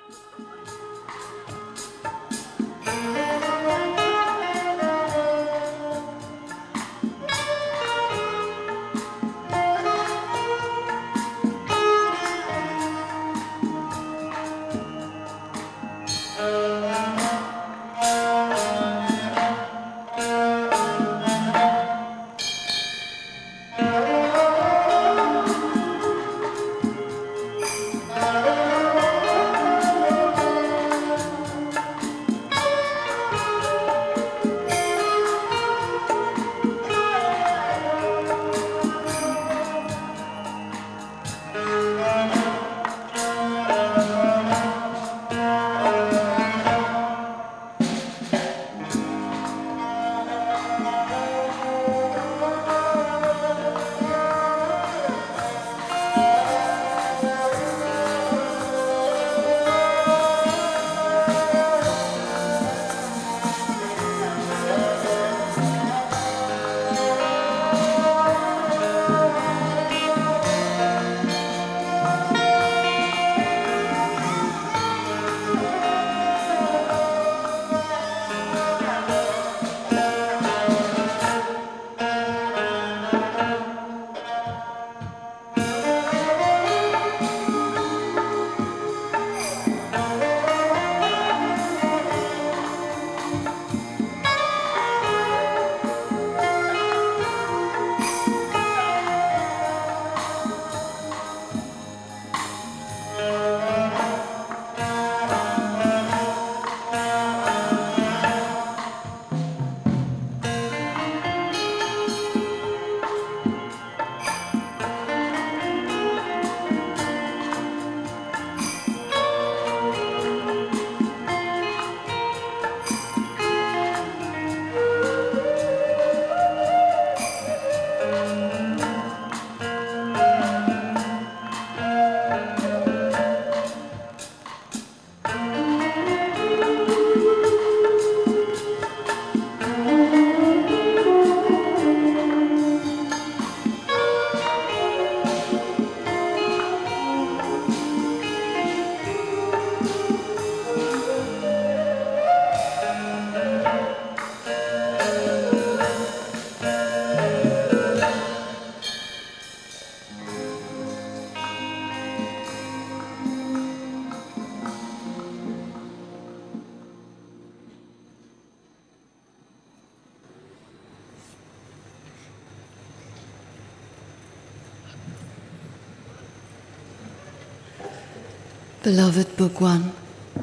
Beloved Bhagwan,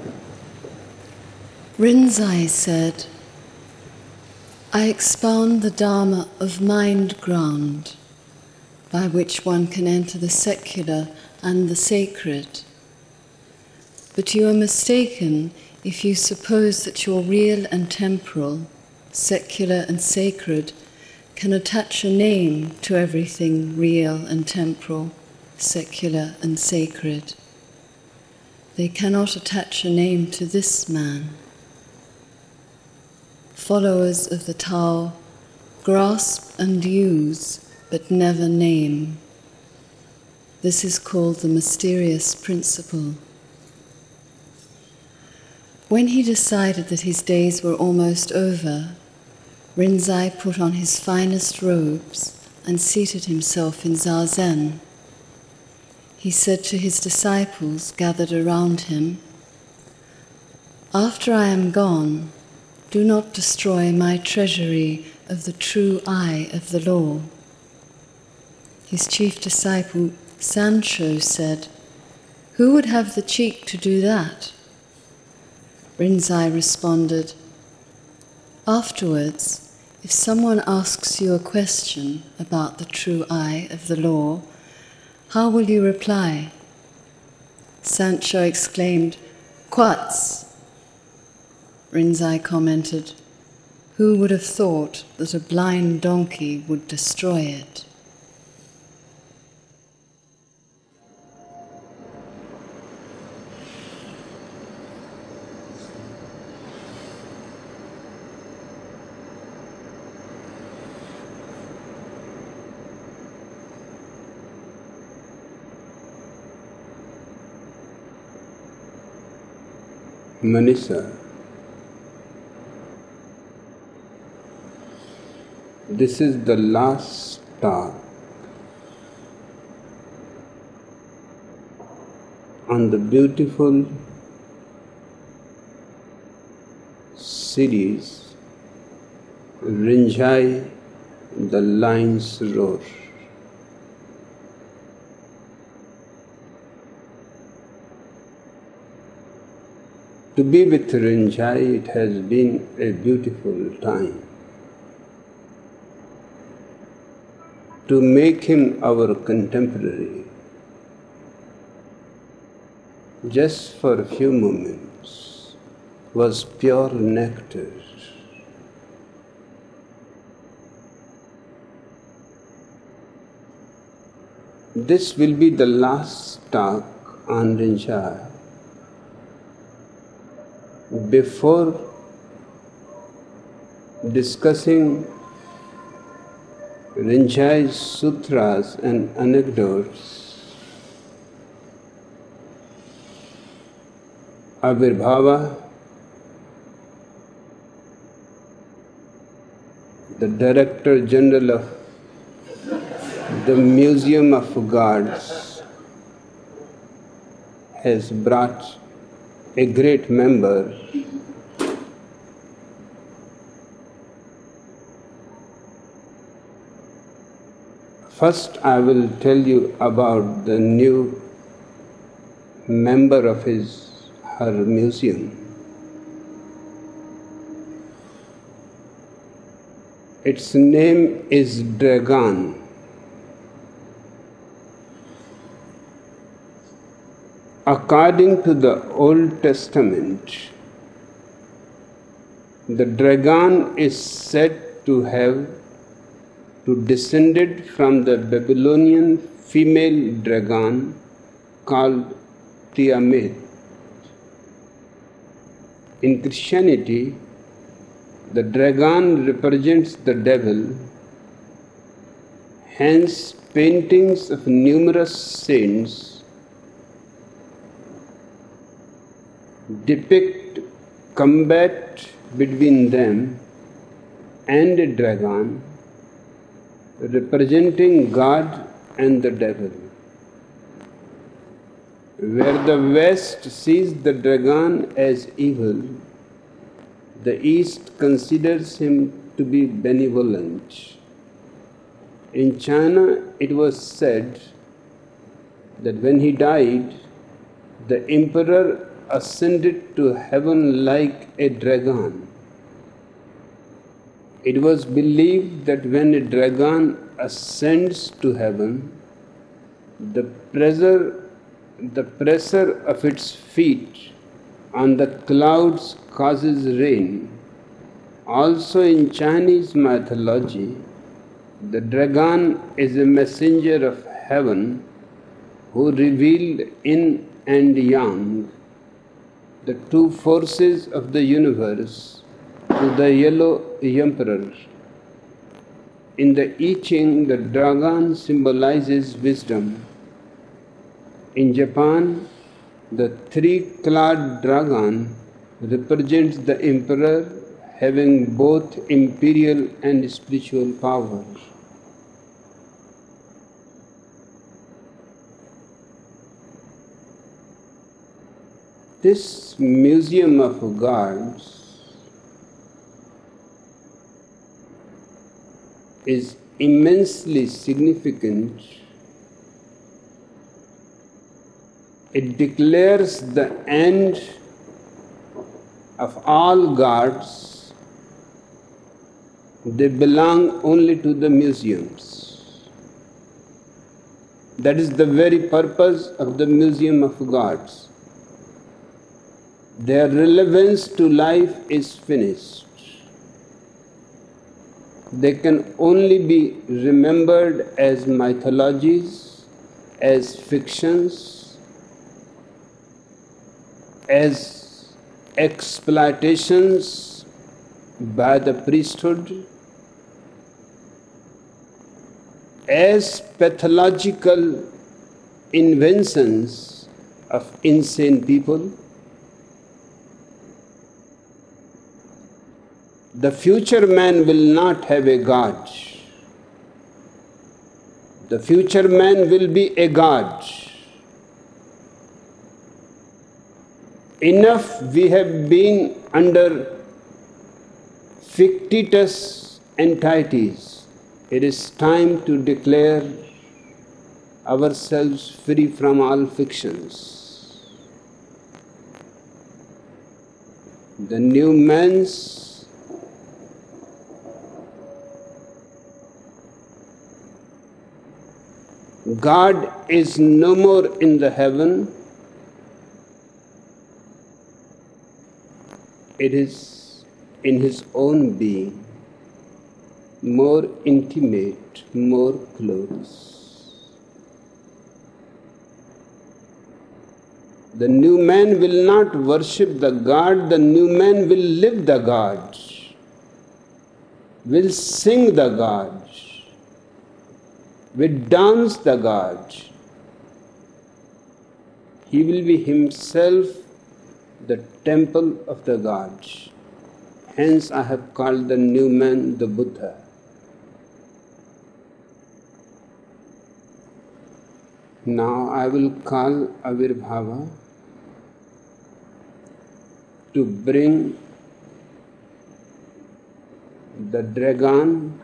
Rinzai said, I expound the Dharma of mind ground, by which one can enter the secular and the sacred. But you are mistaken if you suppose that your real and temporal, secular and sacred, can attach a name to everything real and temporal, secular and sacred. They cannot attach a name to this man. Followers of the Tao grasp and use, but never name. This is called the mysterious principle. When he decided that his days were almost over, Rinzai put on his finest robes and seated himself in Zazen. He said to his disciples gathered around him, After I am gone, do not destroy my treasury of the true eye of the law. His chief disciple, Sancho, said, Who would have the cheek to do that? Rinzai responded, Afterwards, if someone asks you a question about the true eye of the law, how will you reply? Sancho exclaimed, Quats! Rinzai commented, Who would have thought that a blind donkey would destroy it? Manisha, this is the last talk on the beautiful series Rinjai, the Lion's Roar. To be with Rinjai, it has been a beautiful time. To make him our contemporary, just for a few moments, was pure nectar. This will be the last talk on Rinjai before discussing Rinjai's sutras and anecdotes. Avirbhava, the Director General of the Museum of Gods, has brought a great member. First, I will tell you about the new member of her museum. Its name is Dragan. According to the Old Testament, the Dragan is said to have descended from the Babylonian female dragon called Tiamat. In Christianity, the dragon represents the devil. Hence, paintings of numerous saints depict combat between them and a dragon, representing God and the devil. Where the West sees the dragon as evil, the East considers him to be benevolent. In China, it was said that when he died, the emperor ascended to heaven like a dragon. It was believed that when a dragon ascends to heaven, the pressure of its feet on the clouds causes rain. Also in Chinese mythology, the dragon is a messenger of heaven who revealed yin and yang, the two forces of the universe, to the yellow emperor. In the I Ching, the dragon symbolizes wisdom. In Japan, the three-clawed dragon represents the emperor having both imperial and spiritual power. This Museum of Gods is immensely significant. It declares the end of all gods. They belong only to the museums. That is the very purpose of the Museum of Gods. Their relevance to life is finished. They can only be remembered as mythologies, as fictions, as exploitations by the priesthood, as pathological inventions of insane people, The future man will not have a God. The future man will be a God. Enough we have been under fictitious entities. It is time to declare ourselves free from all fictions. The new man's God is no more in the heaven. It is in his own being, more intimate, more close. The new man will not worship the God, the new man will live the God, will sing the God, will dance the God. He will be himself the temple of the gods. Hence I have called the new man the Buddha. Now I will call Avirbhava to bring the dragon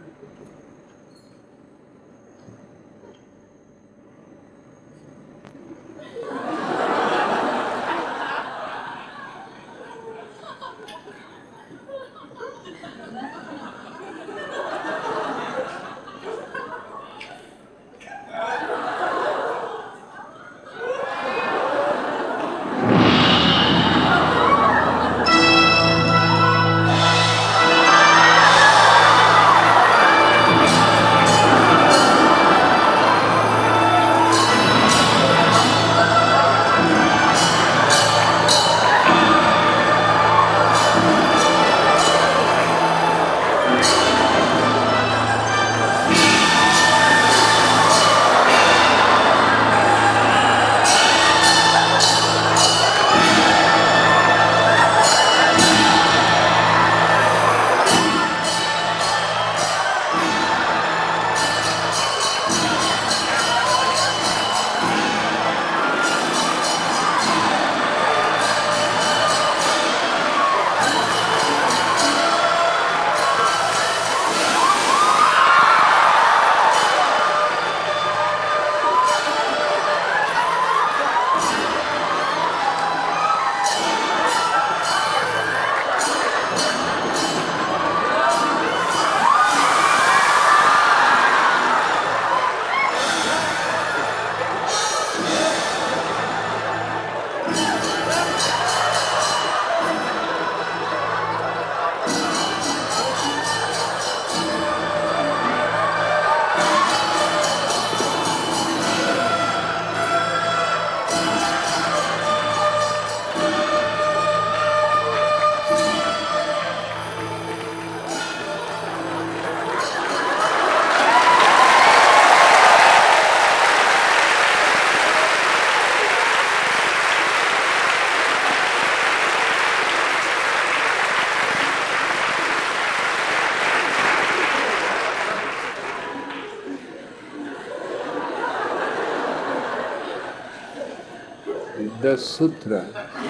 the sutra.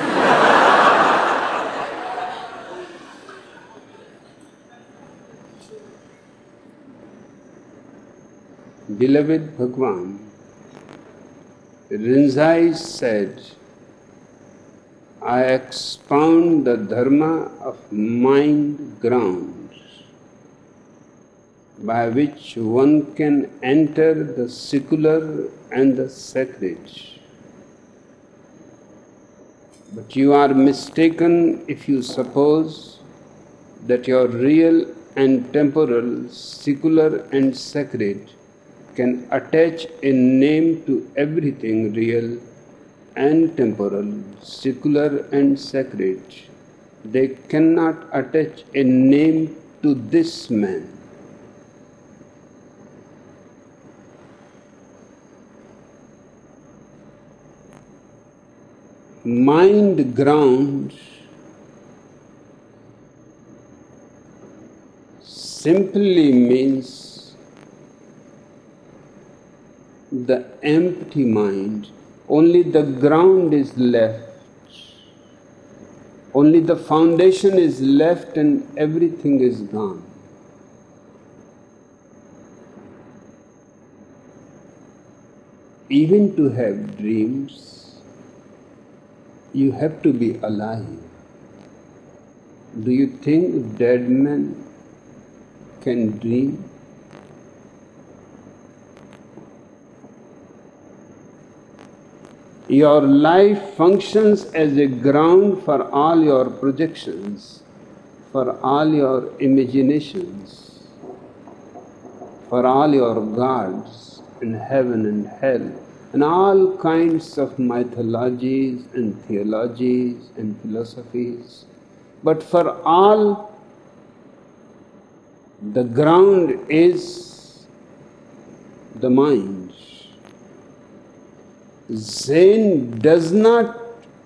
Beloved Bhagwan, Rinzai said, I expound the dharma of mind grounds by which one can enter the secular and the sacred. But you are mistaken if you suppose that your real and temporal, secular and sacred can attach a name to everything real and temporal, secular and sacred. They cannot attach a name to this man. Mind grounds simply means the empty mind. Only the ground is left. Only the foundation is left and everything is gone. Even to have dreams, you have to be alive. Do you think dead men can dream? Your life functions as a ground for all your projections, for all your imaginations, for all your gods in heaven and hell, and all kinds of mythologies and theologies and philosophies. But for all, the ground is the mind. Zen does not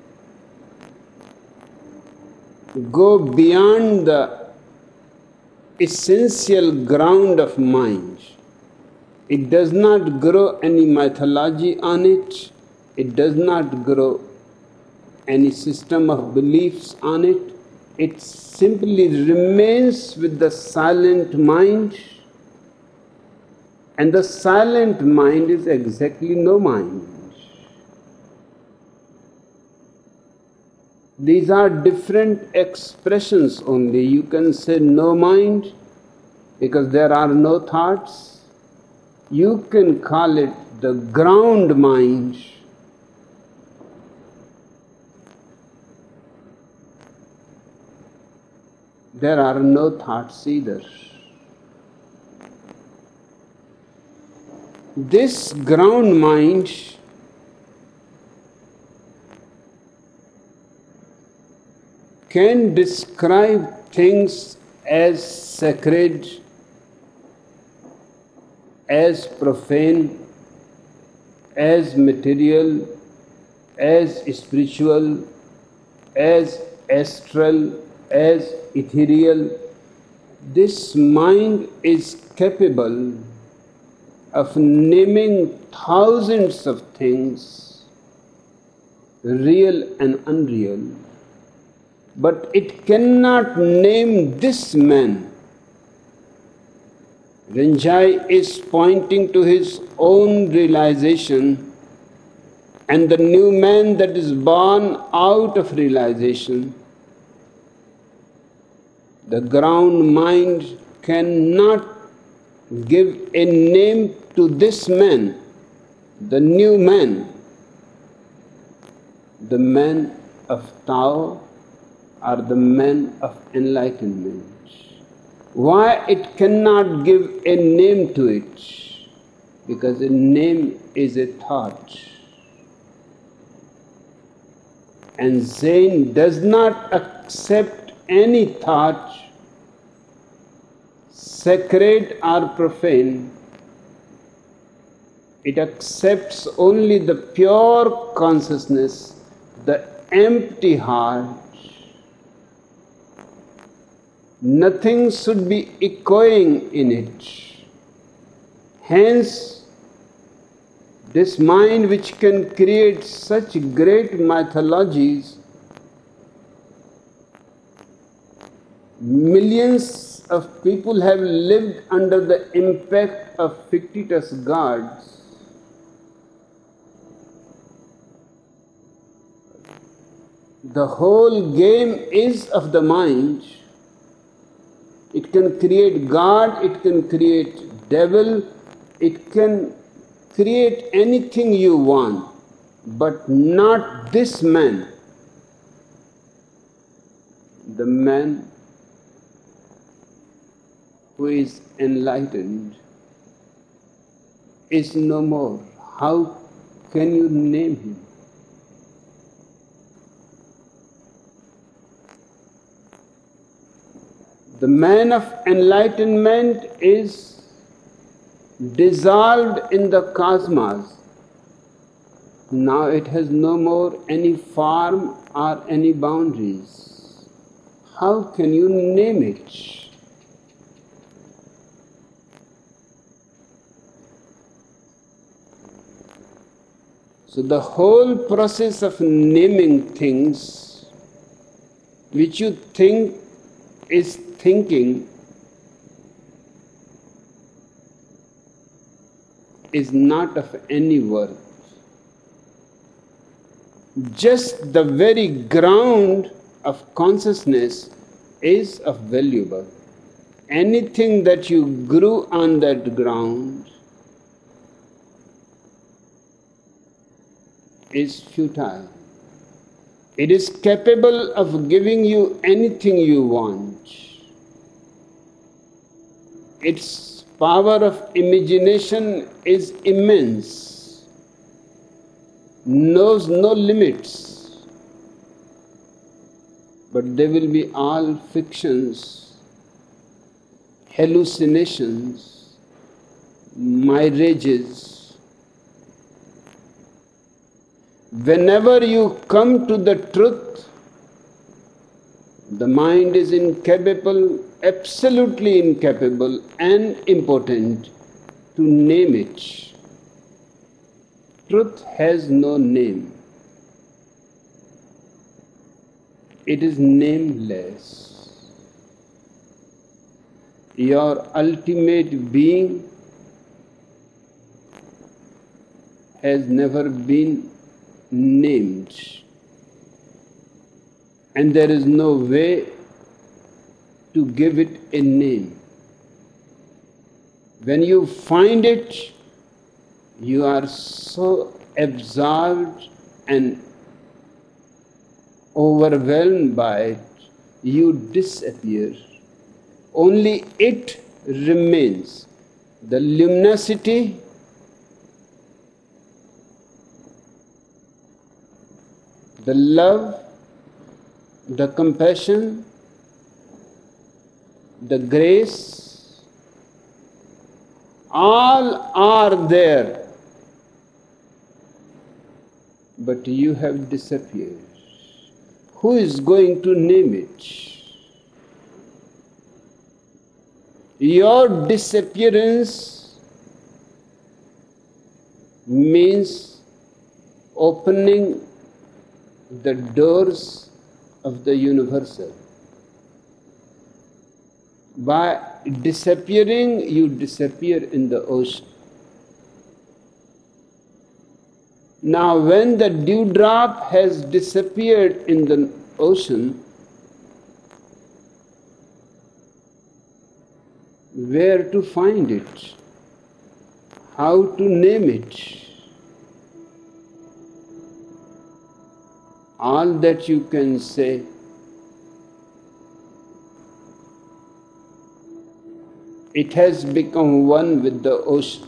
go beyond the essential ground of mind. It does not grow any mythology on it. It does not grow any system of beliefs on it. It simply remains with the silent mind, and the silent mind is exactly no mind. These are different expressions only. You can say no mind because there are no thoughts. You can call it the ground mind. There are no thoughts either. This ground mind can describe things as sacred, as profane, as material, as spiritual, as astral, as ethereal. This mind is capable of naming thousands of things, real and unreal. But it cannot name this man. Rinzai is pointing to his own realization and the new man that is born out of realization. The ground mind cannot give a name to this man, the new man, the man of Tao, or the man of enlightenment. Why it cannot give a name to it? Because a name is a thought. And Zen does not accept any thought, sacred or profane. It accepts only the pure consciousness, the empty heart. Nothing should be echoing in it. Hence, this mind which can create such great mythologies, millions of people have lived under the impact of fictitious gods. The whole game is of the mind. It can create God, it can create devil, it can create anything you want, but not this man. The man who is enlightened is no more. How can you name him? The man of enlightenment is dissolved in the cosmos. Now it has no more any form or any boundaries. How can you name it? So the whole process of naming things which you think is thinking is not of any worth. Just the very ground of consciousness is of valuable. Anything that you grew on that ground is futile. It is capable of giving you anything you want. Its power of imagination is immense, knows no limits. But they will be all fictions, hallucinations, mirages. Whenever you come to the truth, the mind is incapable, absolutely incapable and impotent to name it. Truth has no name. It is nameless. Your ultimate being has never been named, and there is no way to give it a name. When you find it, you are so absorbed and overwhelmed by it, you disappear. Only it remains. The luminosity, the love, the compassion, the grace, all are there, but you have disappeared. Who is going to name it? Your disappearance means opening the doors of the universal. By disappearing, you disappear in the ocean. Now, when the dewdrop has disappeared in the ocean, where to find it? How to name it? All that you can say, it has become one with the ocean.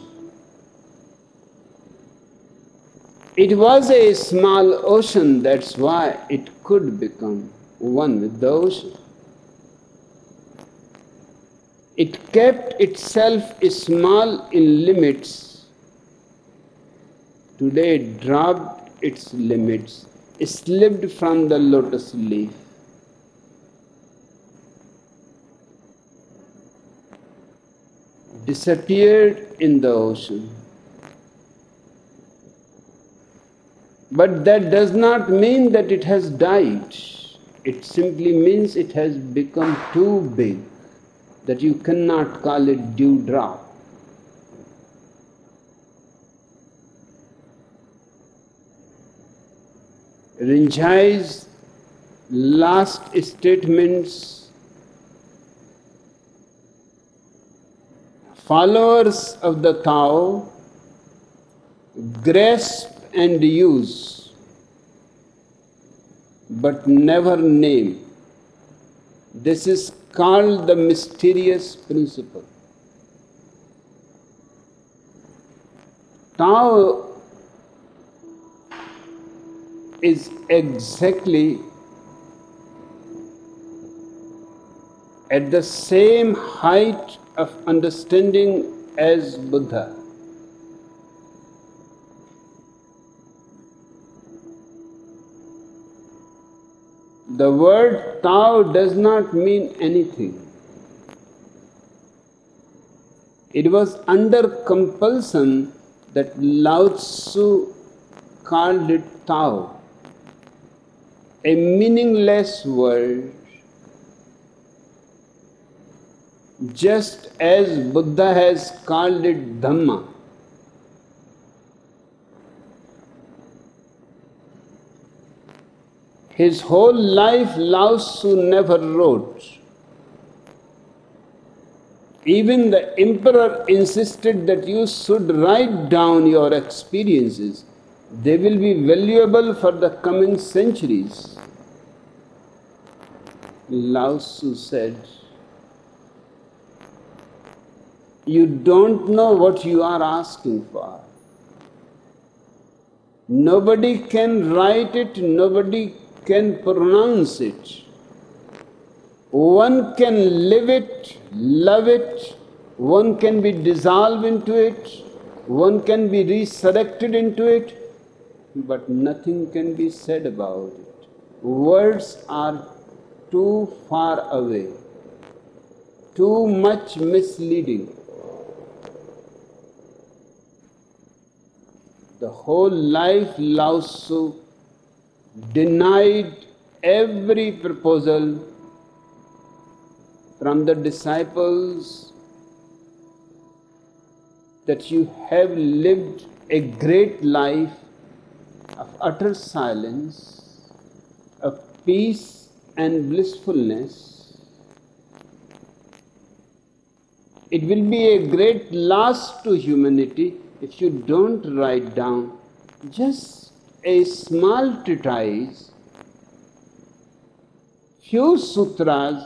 It was a small ocean, that's why it could become one with the ocean. It kept itself small in limits. Today it dropped its limits, slipped from the lotus leaf. Disappeared in the ocean. But that does not mean that it has died. It simply means it has become too big, that you cannot call it dewdrop. Rinzai's last statements, followers of the Tao grasp and use, but never name. This is called the mysterious principle. Tao is exactly at the same height of understanding as Buddha. The word Tao does not mean anything. It was under compulsion that Lao Tzu called it Tao, a meaningless word, just as Buddha has called it Dhamma. His whole life Lao Tzu never wrote. Even the emperor insisted that you should write down your experiences. They will be valuable for the coming centuries. Lao Tzu said, you don't know what you are asking for. Nobody can write it, nobody can pronounce it. One can live it, love it, one can be dissolved into it, one can be resurrected into it, but nothing can be said about it. Words are too far away, too much misleading. The whole life Lao Tzu denied every proposal from the disciples that you have lived a great life of utter silence, of peace and blissfulness. It will be a great loss to humanity if you don't write down just a small treatise, few sutras,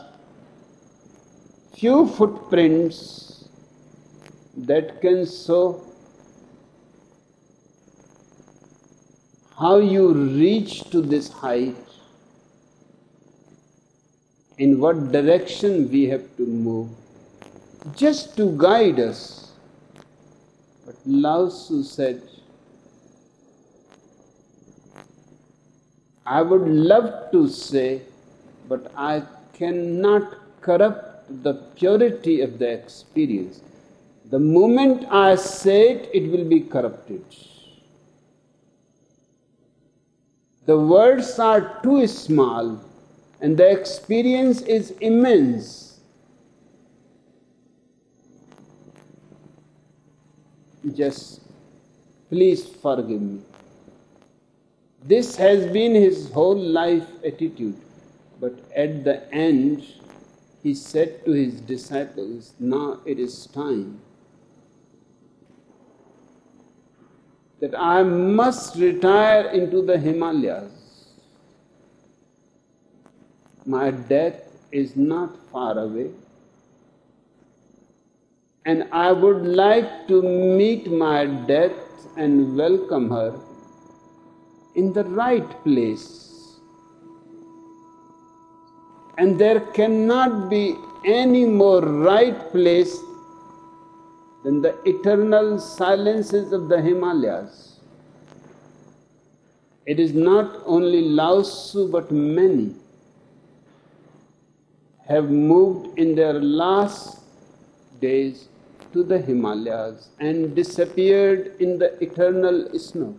few footprints that can show how you reach to this height, in what direction we have to move, just to guide us. But Lao Tzu said, I would love to say, but I cannot corrupt the purity of the experience. The moment I say it, it will be corrupted. The words are too small and the experience is immense. Just please forgive me. This has been his whole life attitude. But at the end, he said to his disciples, now it is time that I must retire into the Himalayas. My death is not far away. And I would like to meet my death and welcome her in the right place. And there cannot be any more right place than the eternal silences of the Himalayas. It is not only Lao Tzu, but many have moved in their last days to the Himalayas and disappeared in the eternal snow.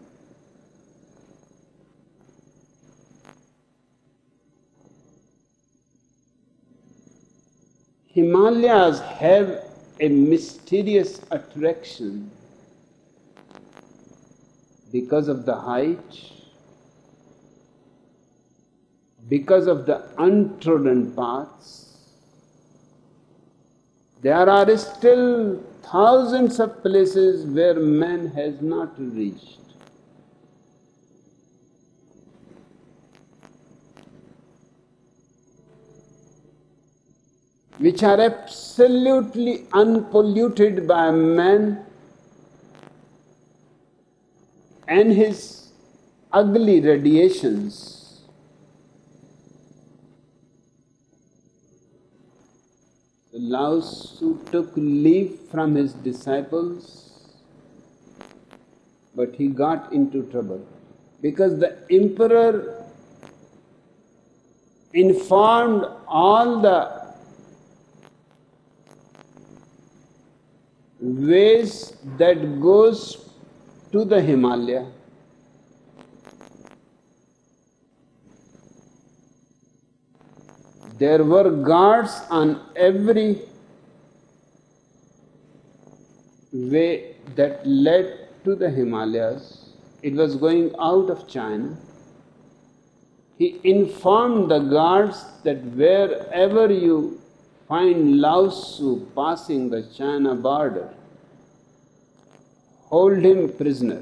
Himalayas have a mysterious attraction because of the height, because of the untrodden paths. There are still thousands of places where man has not reached. Which are absolutely unpolluted by man and his ugly radiations. Lao Tzu took leave from his disciples, but he got into trouble because the emperor informed all the ways that goes to the Himalaya, There were guards on every way that led to the Himalayas. It was going out of China. He informed the guards that wherever you find Lao Tzu passing the China border, hold him prisoner.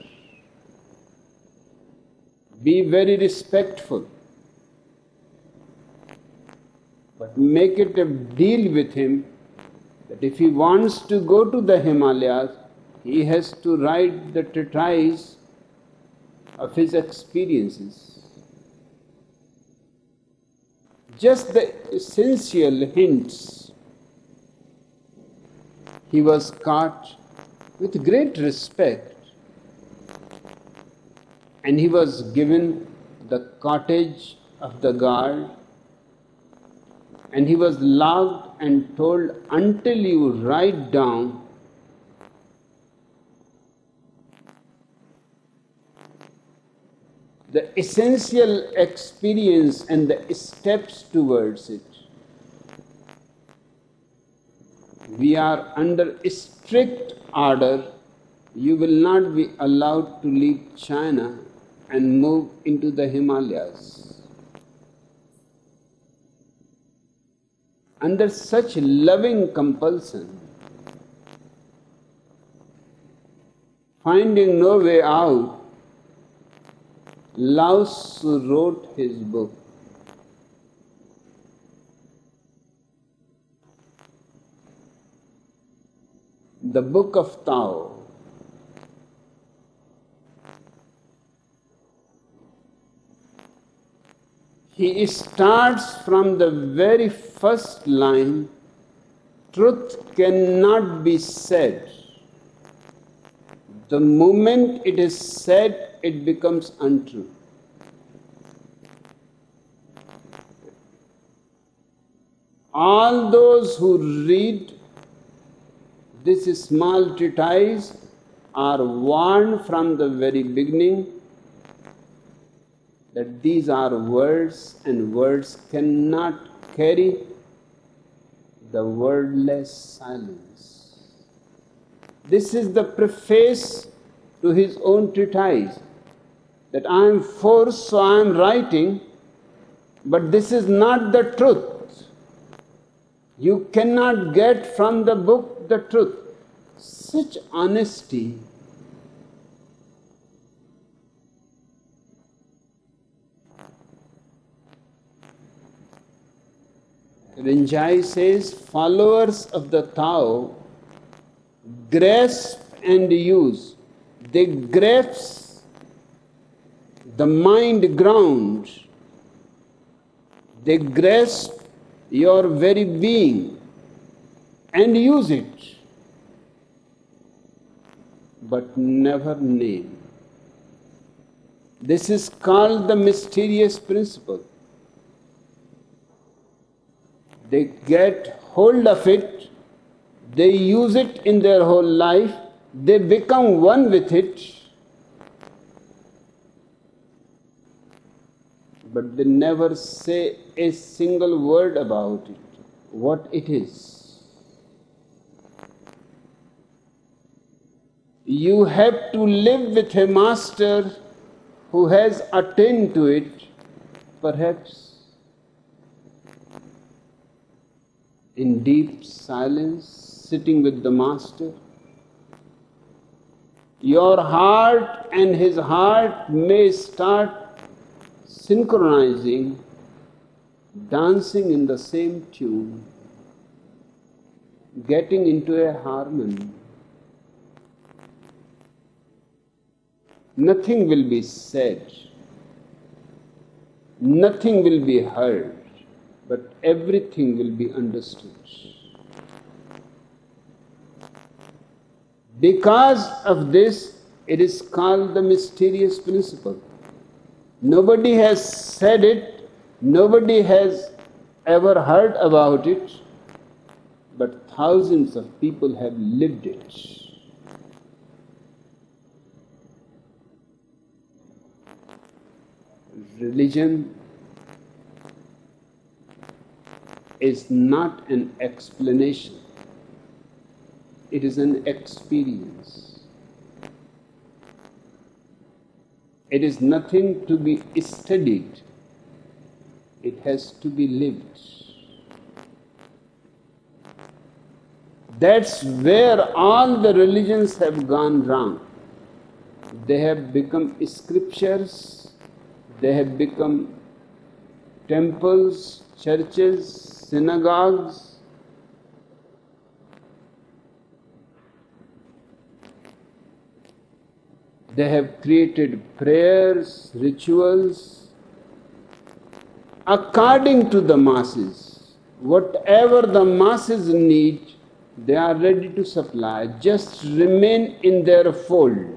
Be very respectful, but make it a deal with him that if he wants to go to the Himalayas, he has to write the treatise of his experiences. Just the essential hints. He was caught with great respect, and he was given the cottage of the guard, and he was locked and told, until you write down the essential experience and the steps towards it, we are under strict order. You will not be allowed to leave China and move into the Himalayas. Under such loving compulsion, finding no way out, Lao Tzu wrote his book. The Book of Tao. He starts from the very first line, truth cannot be said. The moment it is said, it becomes untrue. All those who read this small treatise are warned from the very beginning that these are words, and words cannot carry the wordless silence. This is the preface to his own treatise, that I am forced, so I am writing, but this is not the truth. You cannot get from the book the truth. Such honesty. Rinzai says, followers of the Tao grasp and use. They grasp the mind ground. They grasp your very being and use it, but never name. This is called the mysterious principle. They get hold of it, they use it in their whole life, they become one with it, but they never say a single word about it, what it is. You have to live with a master who has attained to it, perhaps in deep silence, sitting with the master. Your heart and his heart may start synchronizing, dancing in the same tune, getting into a harmony. Nothing will be said, nothing will be heard, but everything will be understood. Because of this, it is called the mysterious principle. Nobody has said it, nobody has ever heard about it, but thousands of people have lived it. Religion is not an explanation. It is an experience. It is nothing to be studied. It has to be lived. That's where all the religions have gone wrong. They have become scriptures, they have become temples, churches, synagogues. They have created prayers, rituals, according to the masses. Whatever the masses need, they are ready to supply. Just remain in their fold.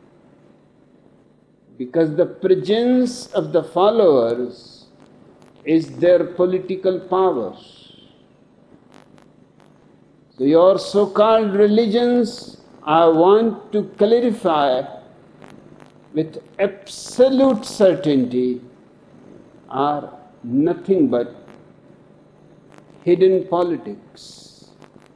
Because the presence of the followers is their political power. So your so-called religions, I want to clarify with absolute certainty, are nothing but hidden politics.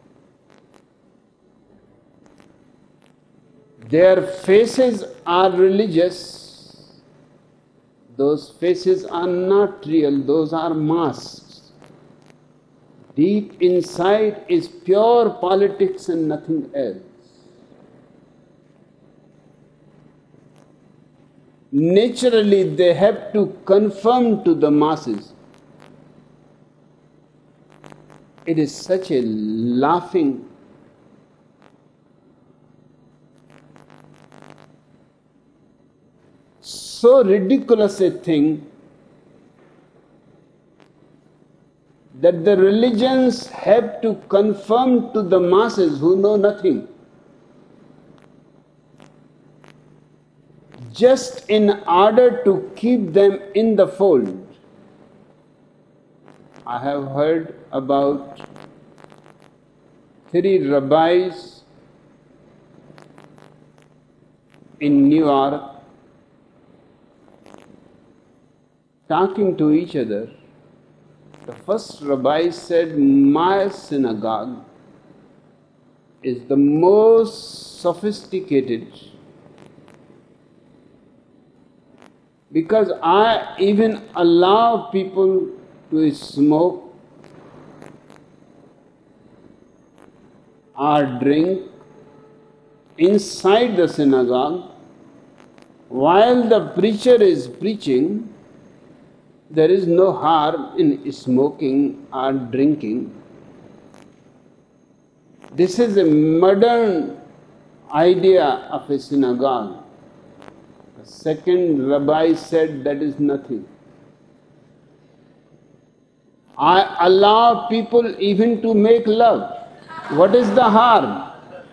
Their faces are religious. Those faces are not real, those are masks. Deep inside is pure politics and nothing else. Naturally, they have to conform to the masses. It is such a laughing, so ridiculous a thing that the religions have to conform to the masses who know nothing, just in order to keep them in the fold. I have heard about 3 rabbis in New York talking to each other. The first rabbi said, "My synagogue is the most sophisticated because I even allow people to smoke or drink inside the synagogue while the preacher is preaching. There is no harm in smoking or drinking." This is a modern idea of a synagogue. The second rabbi said, that is nothing. I allow people even to make love. What is the harm?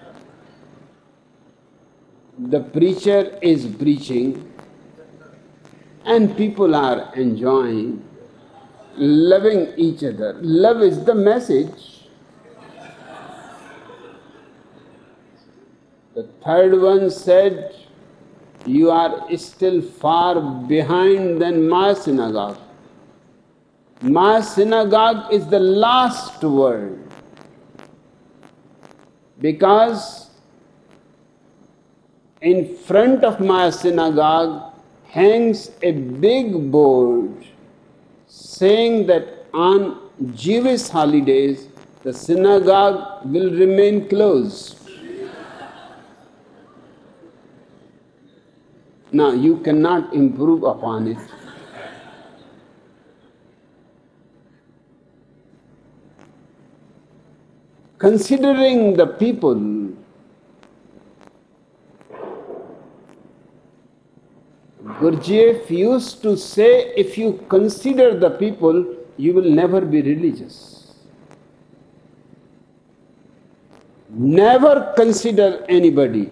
The preacher is preaching and people are enjoying, loving each other. Love is the message. The third one said, "You are still far behind than my synagogue. My synagogue is the last word, because in front of my synagogue hangs a big board saying that on Jewish holidays the synagogue will remain closed." Now you cannot improve upon it. Considering the people, Gurdjieff used to say, if you consider the people, you will never be religious. Never consider anybody.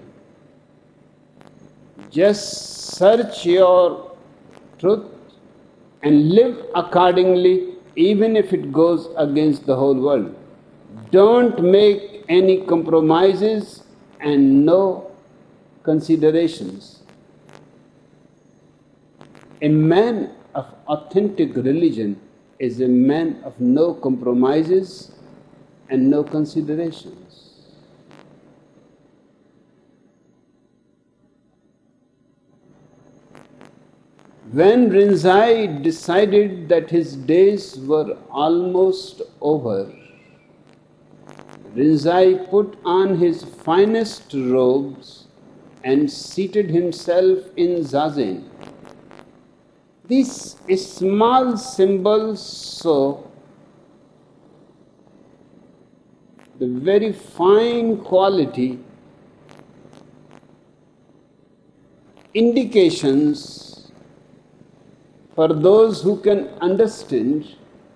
Just search your truth and live accordingly, even if it goes against the whole world. Don't make any compromises and no considerations. A man of authentic religion is a man of no compromises and no considerations. When Rinzai decided that his days were almost over, Rinzai put on his finest robes and seated himself in zazen. These small symbols show the very fine quality, indications for those who can understand.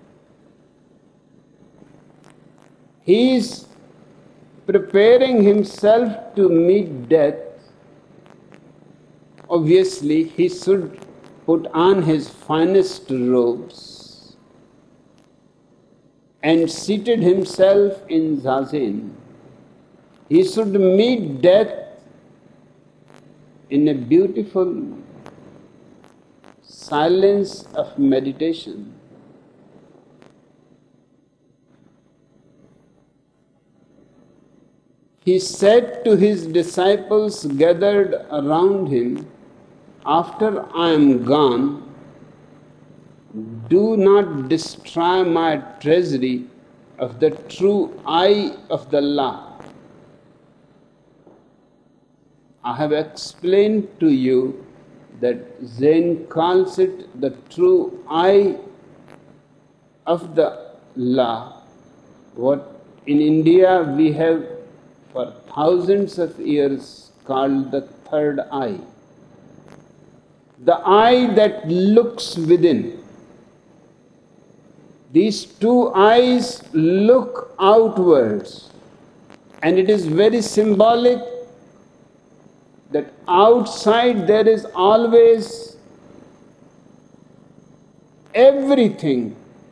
He is preparing himself to meet death. Obviously, he should put on his finest robes and seated himself in zazen. He should meet death in a beautiful silence of meditation. He said to his disciples gathered around him, "After I am gone, do not destroy my treasury of the true eye of the law." I have explained to you that Zen calls it the true eye of the law, what in India we have for thousands of years called the third eye. The eye that looks within. These two eyes look outwards, and it is very symbolic that outside there is always everything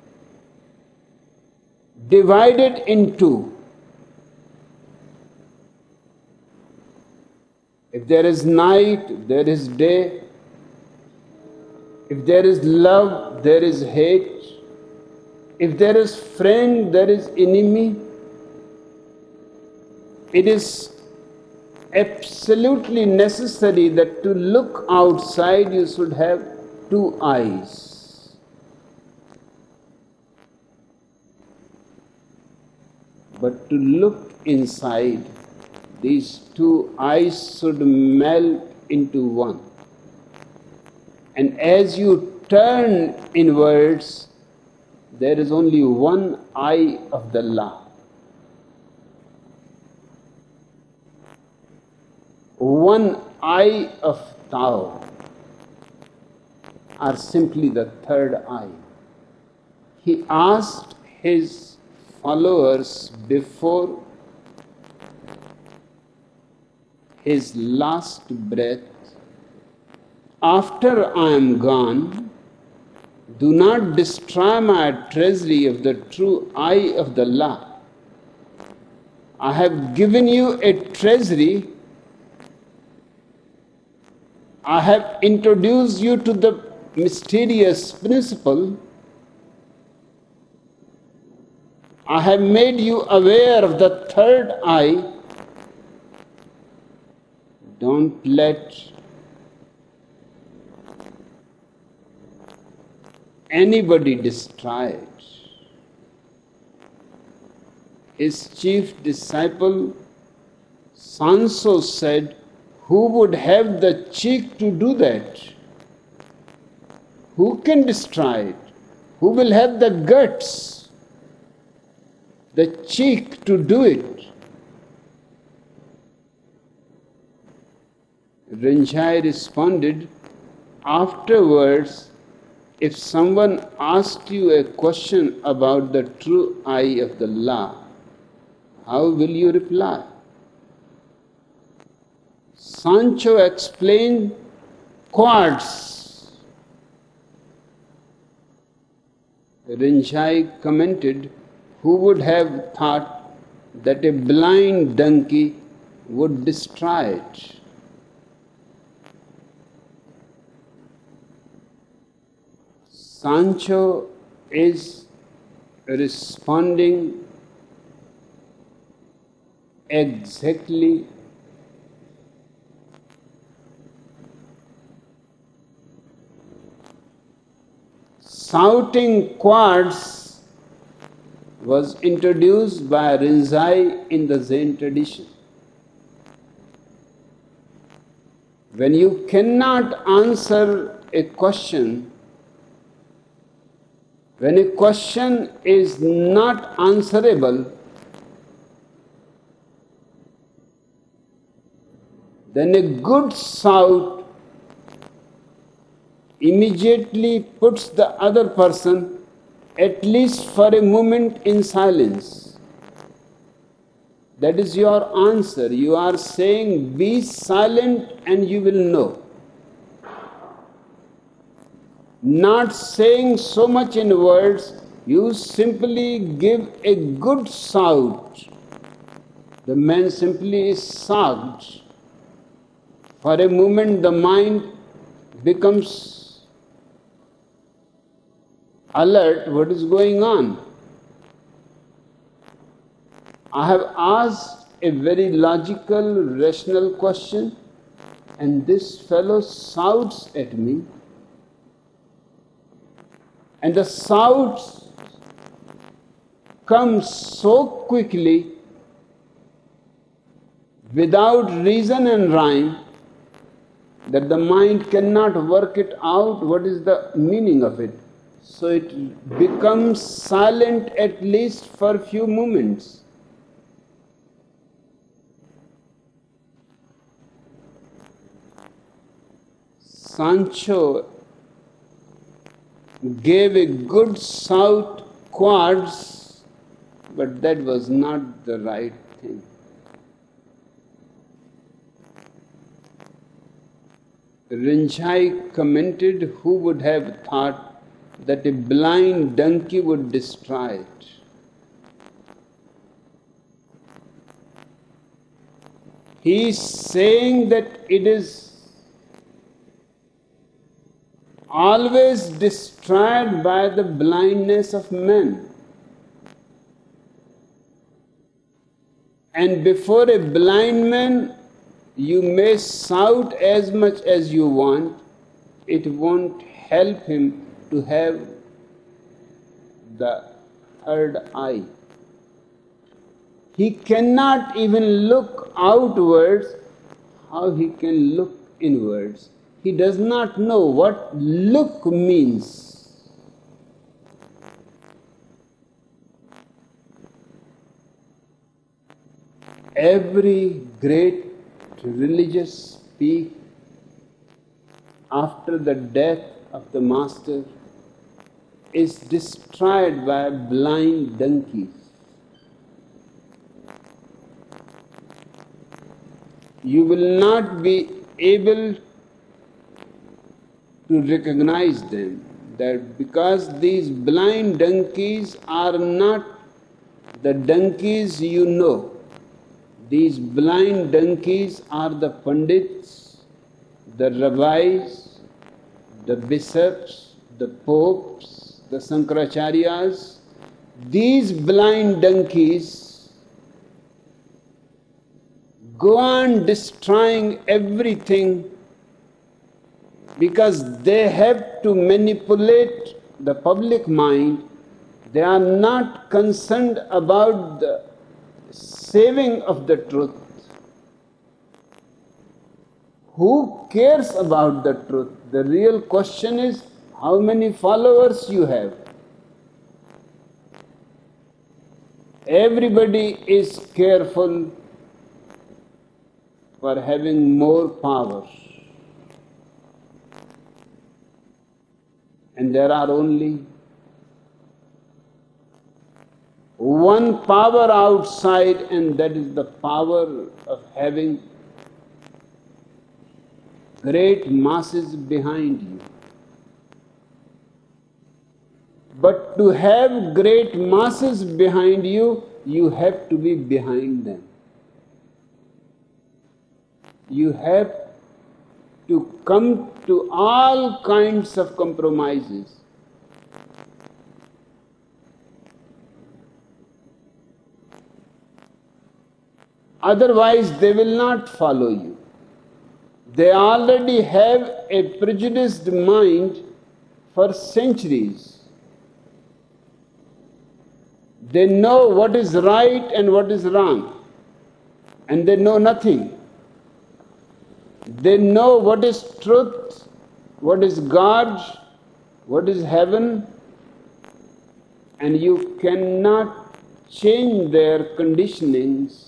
divided in two. If there is night, there is day. If there is love, there is hate. If there is friend, there is enemy. It is absolutely necessary that to look outside you should have two eyes. But to look inside, these two eyes should melt into one. And as you turn inwards, there is only one eye of the law. One eye of Tao, or simply the third eye. He asked his followers before his last breath, "After I am gone, do not destroy my treasury of the true eye of the law. I have given you a treasury. I have introduced you to the mysterious principle. I have made you aware of the third eye. Don't let anybody destroy it." His chief disciple Sanso said, "Who would have the cheek to do that? Who can destroy it? Who will have the guts, the cheek to do it?" Rinzai responded, "Afterwards, if someone asked you a question about the true eye of the law, how will you reply?" Sancho explained quartz. Rinzai commented, "Who would have thought that a blind donkey would destroy it?" Sancho is responding exactly shouting quartz was introduced by Rinzai in the Zen tradition. When you cannot answer a question, when a question is not answerable, then a good shout immediately puts the other person, at least for a moment, in silence. That is your answer. You are saying, be silent and you will know. Not saying so much in words, you simply give a good shout. The man simply is shocked. For a moment, the mind becomes alert. What is going on? I have asked a very logical, rational question, and this fellow shouts at me. And the shouts come so quickly, without reason and rhyme, that the mind cannot work it out, what is the meaning of it. So it becomes silent at least for a few moments. Sancho gave a good shout quartz, but that was not the right thing. Rinzai commented, who would have thought that a blind donkey would destroy it? He is saying that it is always destroyed by the blindness of men. And before a blind man, you may shout as much as you want, it won't help him to have the third eye. He cannot even look outwards. How he can look inwards? He does not know what look means. Every great religious peak after the death of the master is destroyed by blind donkeys. You will not be able to recognize them, that because these blind donkeys are not the donkeys you know. These blind donkeys are the pandits, the rabbis, the bishops, the popes, the Shankaracharyas. These blind donkeys go on destroying everything because they have to manipulate the public mind. They are not concerned about the saving of the truth. Who cares about the truth? The real question is how many followers you have. Everybody is careful for having more power. And there are only one power outside, and that is the power of having great masses behind you. But to have great masses behind you, you have to be behind them. You have to come to all kinds of compromises. Otherwise, they will not follow you. They already have a prejudiced mind for centuries. They know what is right and what is wrong, and they know nothing. They know what is truth, what is God, what is heaven, and you cannot change their conditionings.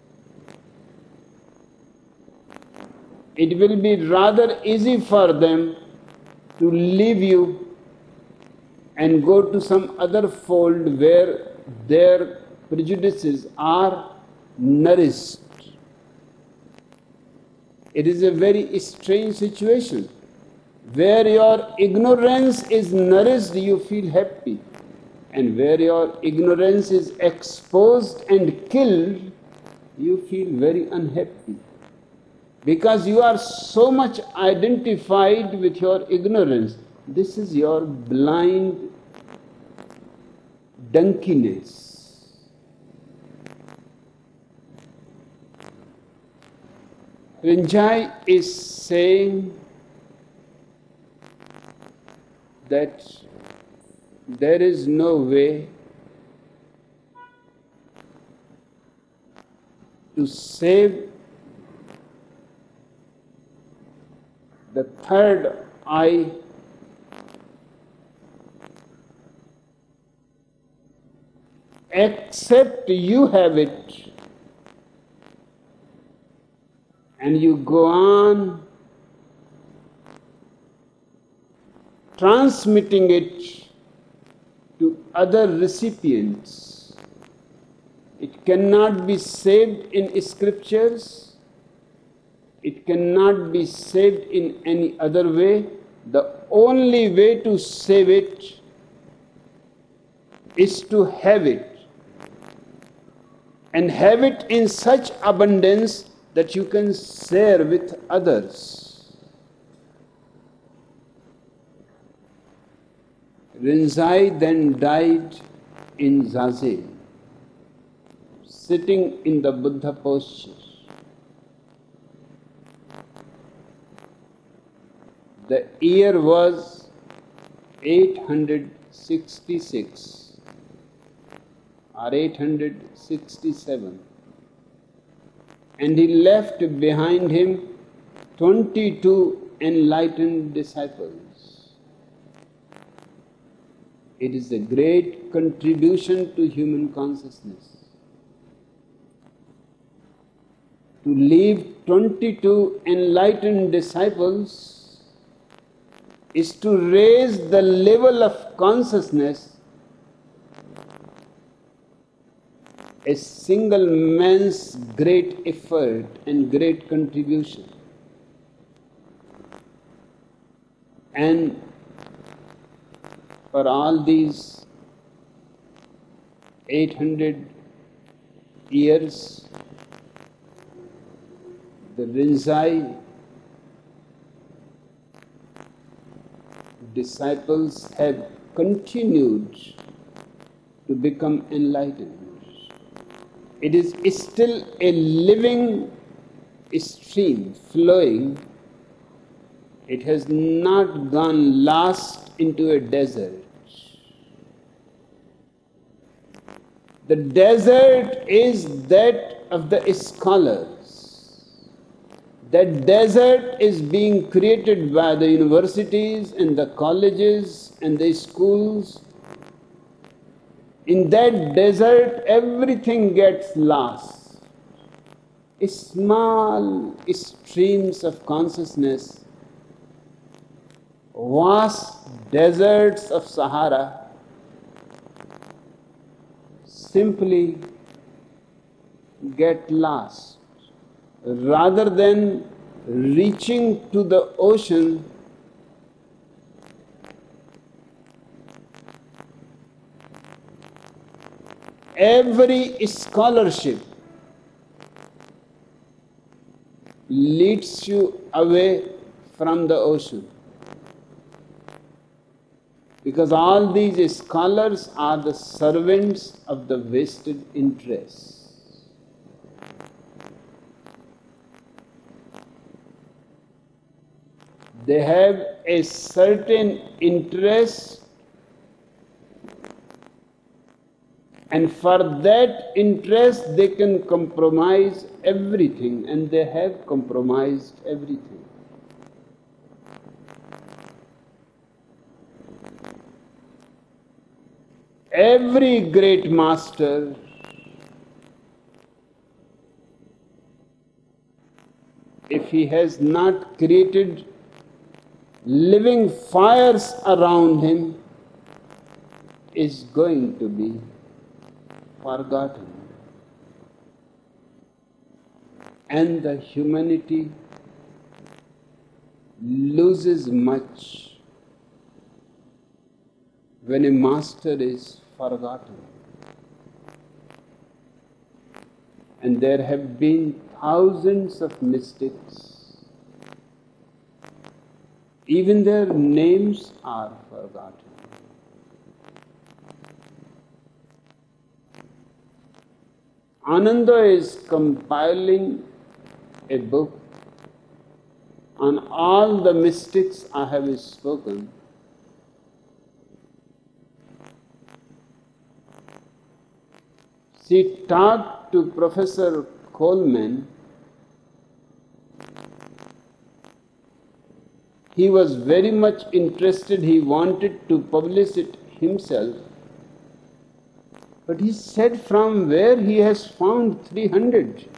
It will be rather easy for them to leave you and go to some other fold where their prejudices are nourished. It is a very strange situation. Where your ignorance is nourished, you feel happy. And where your ignorance is exposed and killed, you feel very unhappy. Because you are so much identified with your ignorance. This is your blind donkeyness. Rinzai is saying that there is no way to save the third eye except you have it, and you go on transmitting it to other recipients. It cannot be saved in scriptures. It cannot be saved in any other way. The only way to save it is to have it, and have it in such abundance that you can share with others. Rinzai then died in Zazen, sitting in the Buddha posture. The year was 866 or 867, and he left behind him 22 enlightened disciples. It is a great contribution to human consciousness. To leave 22 enlightened disciples is to raise the level of consciousness a single man's great effort and great contribution. And for all these 800 years, the Rinzai disciples have continued to become enlightened. It is still a living stream flowing. It has not gone lost into a desert. The desert is that of the scholars. That desert is being created by the universities and the colleges and the schools. In that desert, everything gets lost. Small streams of consciousness, vast deserts of Sahara, simply get lost. Rather than reaching to the ocean, every scholarship leads you away from the ocean. Because all these scholars are the servants of the vested interests. They have a certain interest, and for that interest they can compromise everything, and they have compromised everything. Every great master if he has not created living fires around him, is going to be forgotten. And the humanity loses much when a master is forgotten. And there have been thousands of mystics. Even their names are forgotten. Ananda is compiling a book on all the mystics I have spoken. She talked to Professor Coleman. He was very much interested. He wanted to publish it himself. But he said from where he has found 300.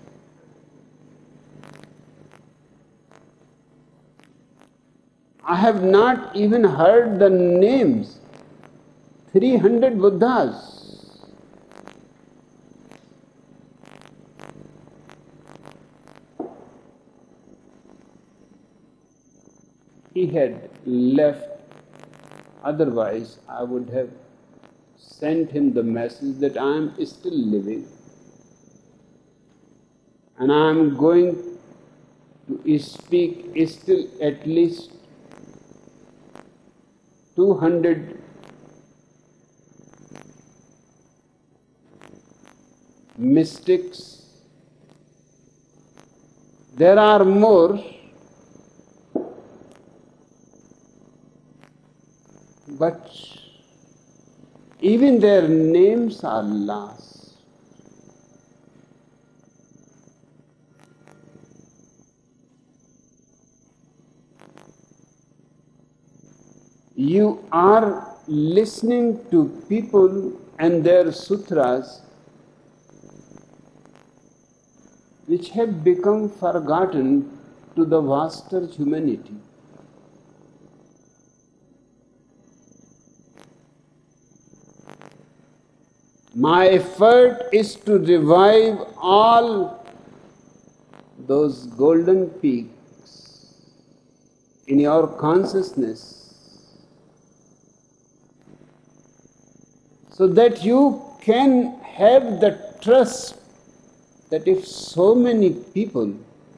I have not even heard the names. 300 Buddhas. He had left. Otherwise, I would have sent him the message that I am still living and I am going to speak still at least 200 mystics. There are more, but even their names are lost. You are listening to people and their sutras which have become forgotten to the vaster humanity. My effort is to revive all those golden peaks in your consciousness so that you can have the trust that if so many people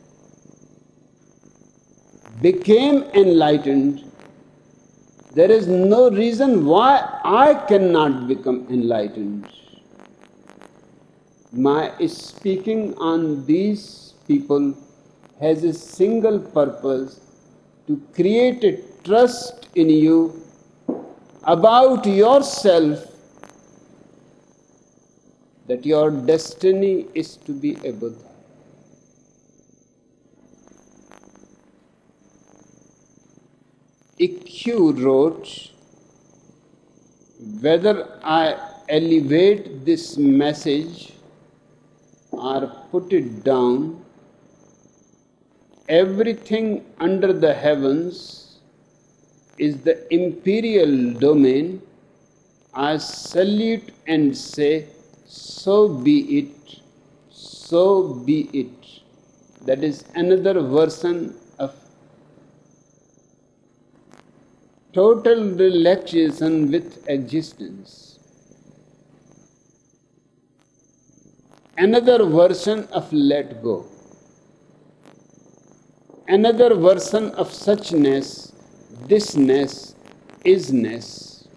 became enlightened, there is no reason why I cannot become enlightened. My speaking on these people has a single purpose: to create a trust in you about yourself that your destiny is to be a Buddha. EQ wrote, whether I elevate this message or put it down, everything under the heavens is the imperial domain. I salute and say, so be it, so be it. That is another version of total relaxation with existence. Another version of let go. Another version of suchness, thisness, isness.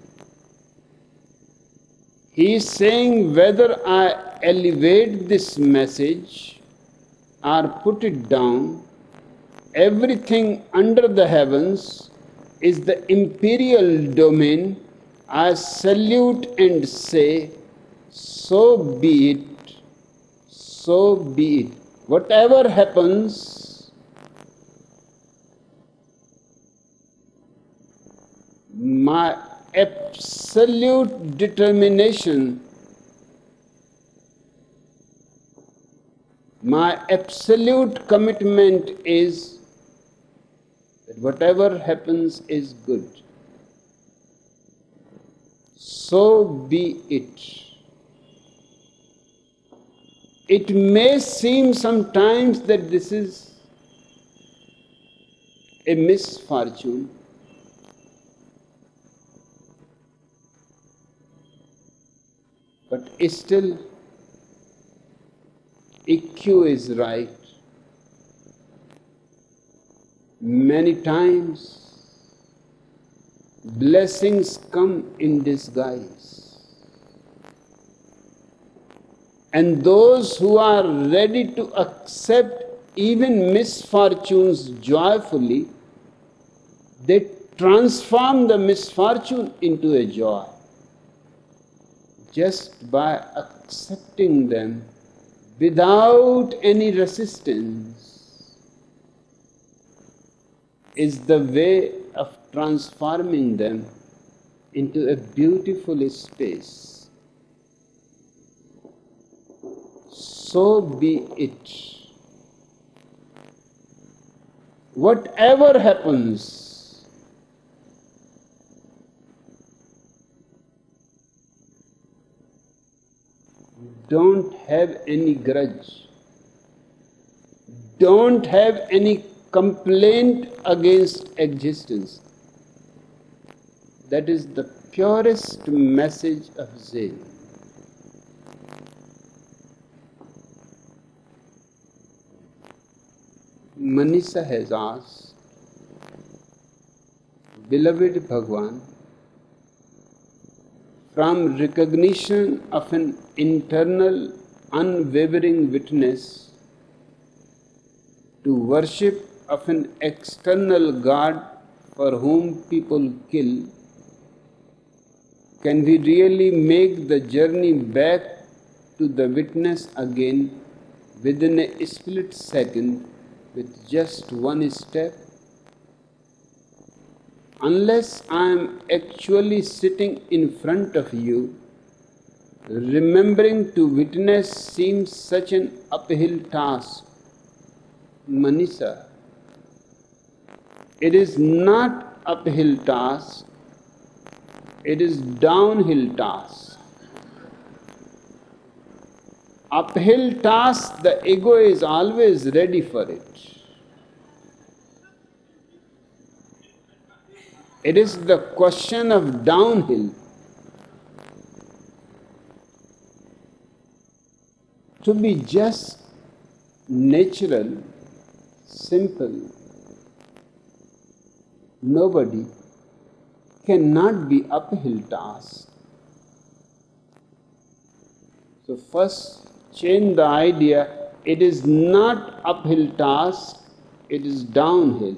He is saying whether I elevate this message or put it down, everything under the heavens is the imperial domain, I salute and say, so be it, so be it. Whatever happens, my absolute determination, my absolute commitment is that whatever happens is good. So be it. It may seem sometimes that this is a misfortune, but still EQ is right. Many times blessings come in disguise. And those who are ready to accept even misfortunes joyfully, they transform the misfortune into a joy just by accepting them without any resistance is the way of transforming them into a beautiful space. So be it. Whatever happens, don't have any grudge. Don't have any complaint against existence. That is the purest message of Zen. Manisha has asked, beloved Bhagwan, from recognition of an internal unwavering witness to worship of an external God for whom people kill, can we really make the journey back to the witness again within a split second with just one step? Unless I am actually sitting in front of you, remembering to witness seems such an uphill task. Manisha, it is not uphill task, it is downhill task. Uphill task, the ego is always ready for it. It is the question of downhill. To be just, natural, simple, nobody cannot be uphill task. So first change the idea, it is not uphill task, it is downhill.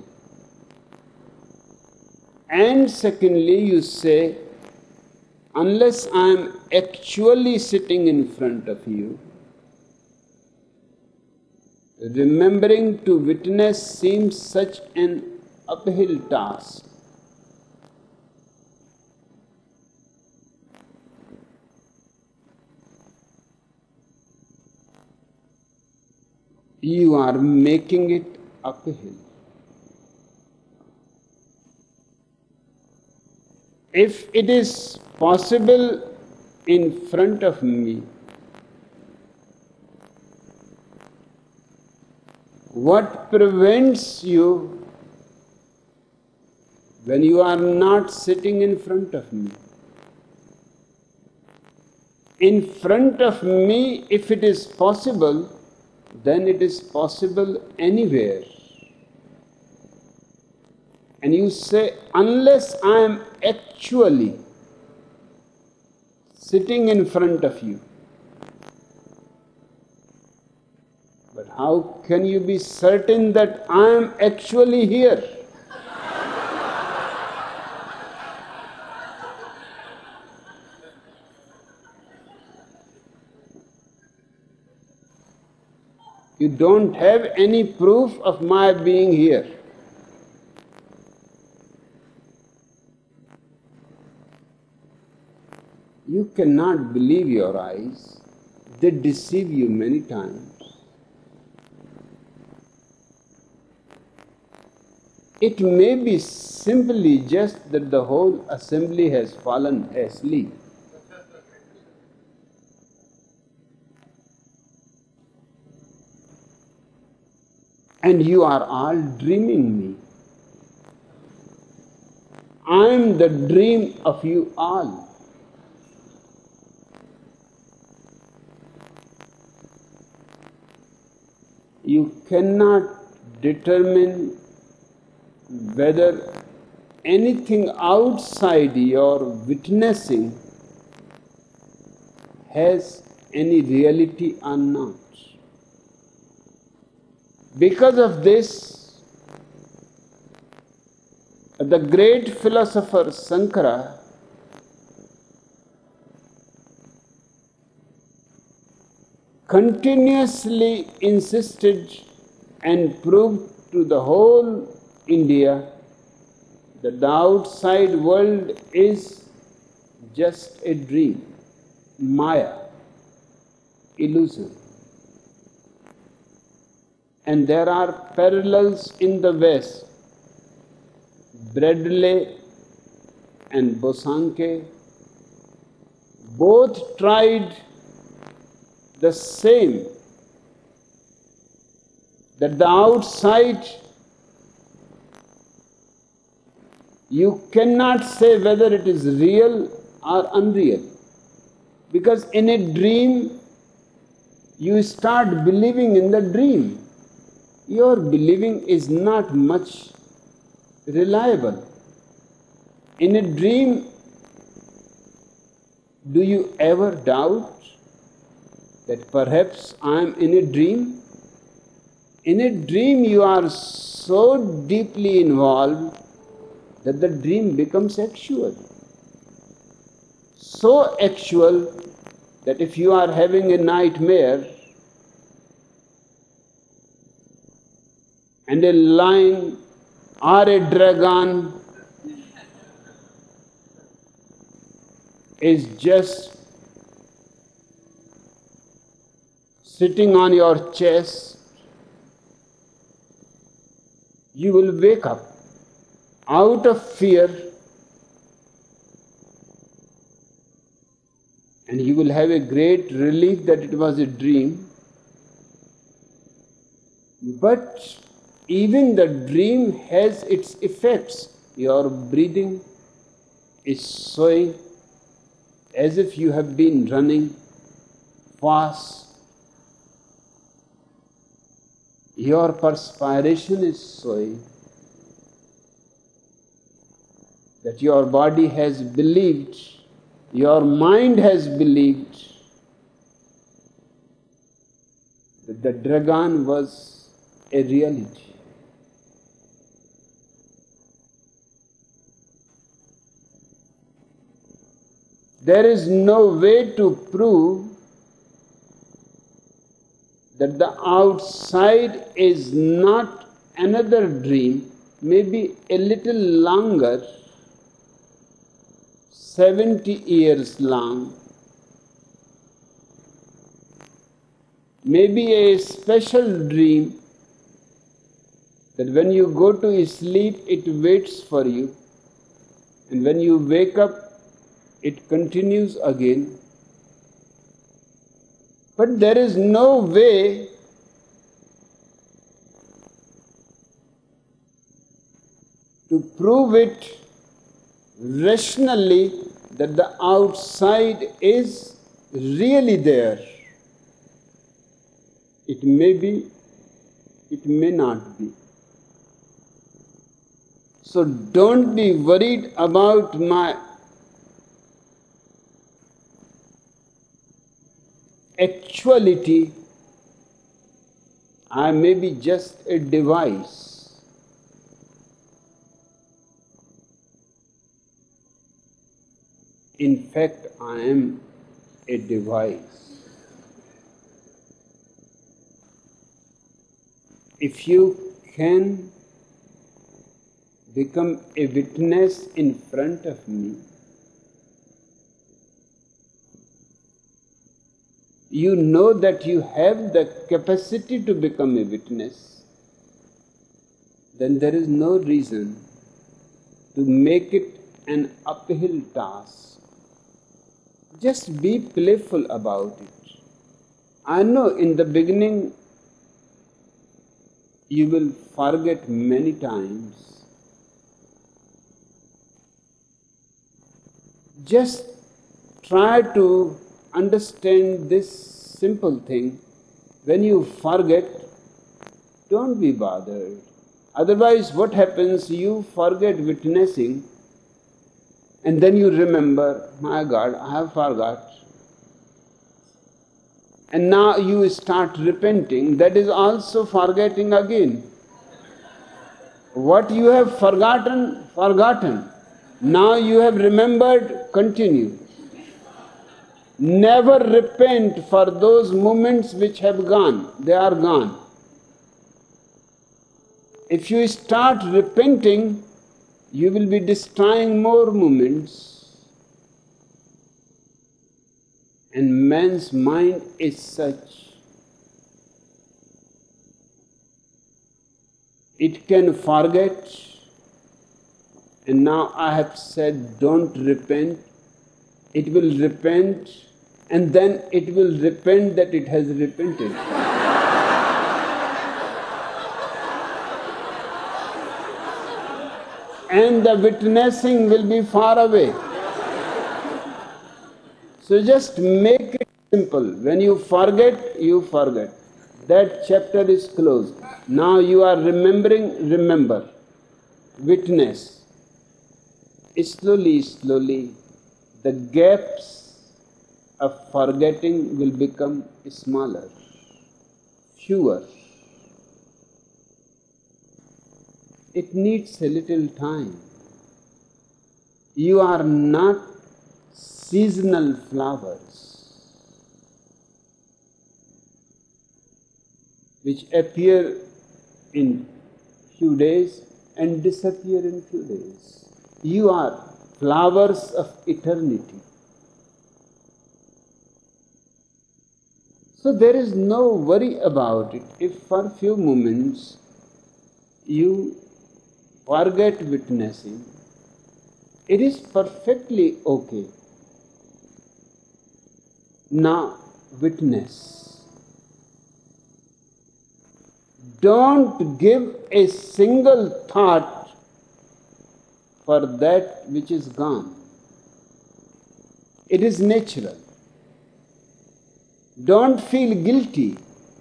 And secondly, you say, unless I am actually sitting in front of you, remembering to witness seems such an uphill task. You are making it uphill. If it is possible in front of me, what prevents you when you are not sitting in front of me? In front of me, if it is possible, then it is possible anywhere. And you say, unless I am actually sitting in front of you. But How can you be certain that I am actually here? You don't have any proof of my being here. You cannot believe your eyes. They deceive you many times. It may be simply just that the whole assembly has fallen asleep. And you are all dreaming me. I am the dream of you all. You cannot determine whether anything outside your witnessing has any reality or not. Because of this, the great philosopher Sankara continuously insisted and proved to the whole India that the outside world is just a dream, Maya, illusion. And there are parallels in the West. Bradley and Bosanquet both tried the same, that the outside, you cannot say whether it is real or unreal. Because in a dream, you start believing in the dream. Your believing is not much reliable. In a dream, do you ever doubt that perhaps I am in a dream? In a dream, you are so deeply involved that the dream becomes actual. So actual that if you are having a nightmare and a lion or a dragon is just sitting on your chest, you will wake up out of fear and you will have a great relief that it was a dream. But even the dream has its effects. Your breathing is swaying as if you have been running fast. Your perspiration is swaying. That your body has believed, your mind has believed that the dragon was a reality. There is no way to prove that the outside is not another dream, maybe a little longer, 70 years long, maybe a special dream that when you go to sleep it waits for you, and when you wake up it continues again. But there is no way to prove it rationally that the outside is really there. It may be, it may not be. So don't be worried about my actuality I may be just a device. In fact, I am a device. If you can become a witness in front of me, you know that you have the capacity to become a witness, then there is no reason to make it an uphill task. Just be playful about it. I know in the beginning you will forget many times. Just try to understand this simple thing. When you forget, don't be bothered. Otherwise, what happens? You forget witnessing, and then you remember, my God, I have forgot. And now you start repenting. That is also forgetting again. What you have forgotten, forgotten. Now you have remembered, continue. Never repent for those moments which have gone. They are gone. If you start repenting, you will be destroying more moments. And man's mind is such. It can forget. And now I have said, don't repent. It will repent, and then it will repent that it has repented. And the witnessing will be far away. So just make it simple. When you forget, you forget. That chapter is closed. Now you are remembering, remember. Witness. Slowly, slowly, the gaps of forgetting will become smaller, fewer. It needs a little time. You are not seasonal flowers which appear in few days and disappear in few days. You are flowers of eternity. So there is no worry about it. If for a few moments you forget witnessing, it is perfectly okay. Now, witness. Don't give a single thought for that which is gone. It is natural. Don't feel guilty.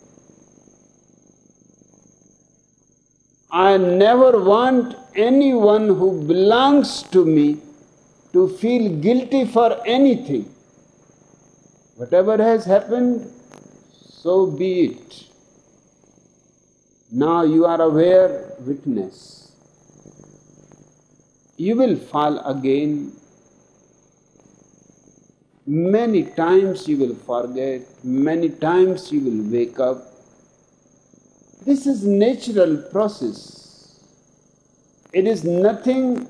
I never want anyone who belongs to me to feel guilty for anything. Whatever has happened, so be it. Now you are aware, witness. You will fall again. Many times you will forget, many times you will wake up. This is natural process. It is nothing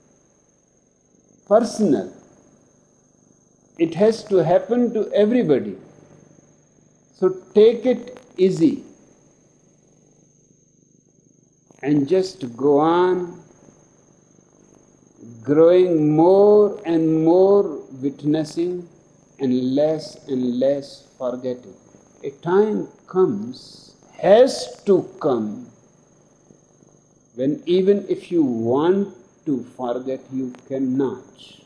personal. It has to happen to everybody. So take it easy and just go on growing more and more witnessing and less forgetting. A time comes, has to come, when even if you want to forget, you cannot.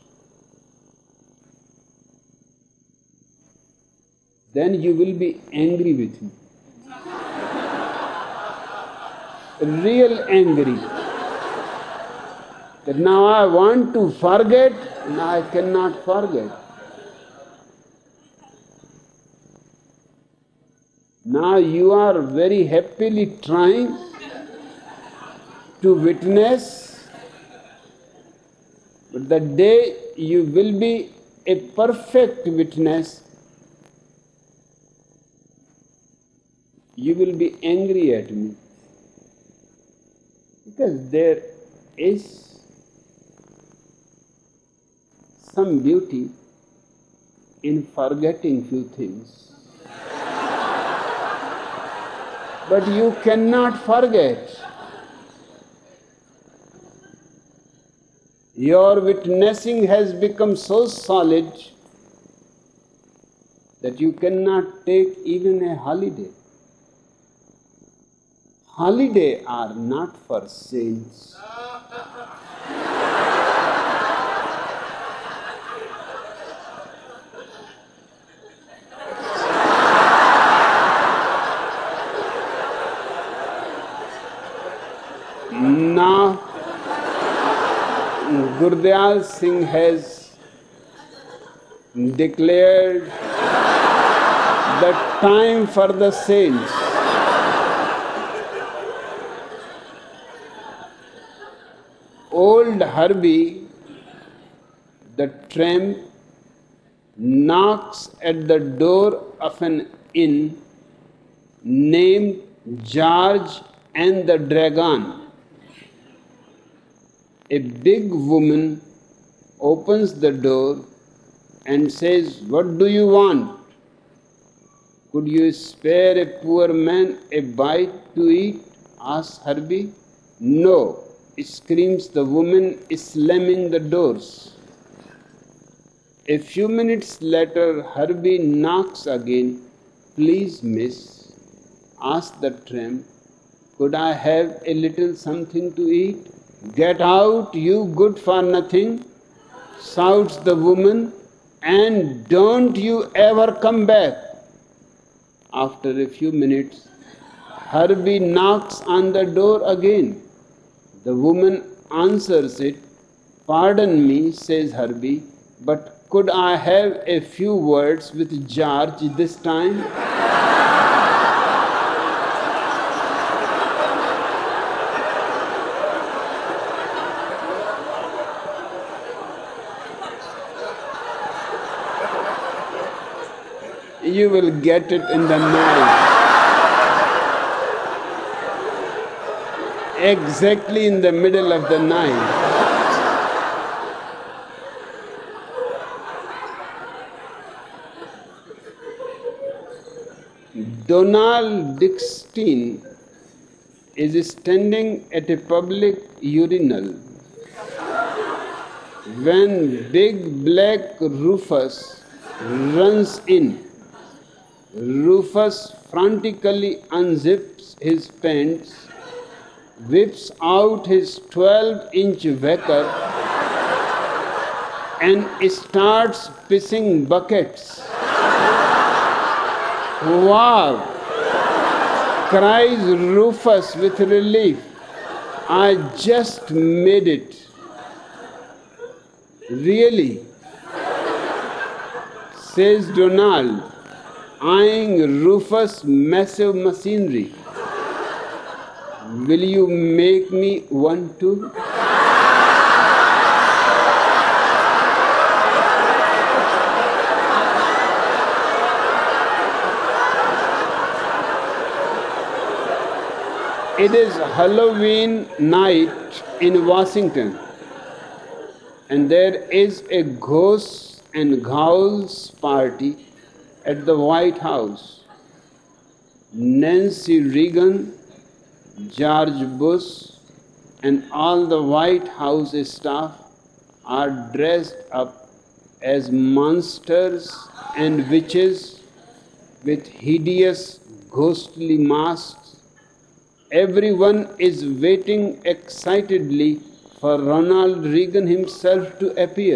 Then you will be angry with me. Real angry. That now I want to forget and I cannot forget. Now you are very happily trying to witness, but the day you will be a perfect witness, you will be angry at me. Because there is some beauty in forgetting few things. But you cannot forget. Your witnessing has become so solid that you cannot take even a holiday. Holidays are not for saints. Now, Gurdial Singh has declared the time for the saints. Old Herbie, the tramp, knocks at the door of an inn named George and the Dragon. A big woman opens the door and says, "What do you want? Could you spare a poor man a bite to eat?" asks Herbie. "No," screams the woman, slamming the doors. A few minutes later, Herbie knocks again. "Please, miss," asks the tramp, "could I have a little something to eat?" "Get out, you good for nothing," shouts the woman, "and don't you ever come back." After a few minutes, Herbie knocks on the door again. The woman answers it. "Pardon me," says Herbie, "but could I have a few words with George this time?" You will get it in the night. Exactly in the middle of the night. Donald Dickstein is standing at a public urinal when big black Rufus runs in. Rufus frantically unzips his pants, whips out his 12-inch whacker, and starts pissing buckets. "Wow!" cries Rufus with relief. "I just made it." "Really?" says Donald, eyeing Rufus' massive machinery. "Will you make me one too?" It is Halloween night in Washington, and there is a ghosts and ghouls party at the White House. Nancy Reagan, George Bush, and all the White House staff are dressed up as monsters and witches with hideous ghostly masks. Everyone is waiting excitedly for Ronald Reagan himself to appear.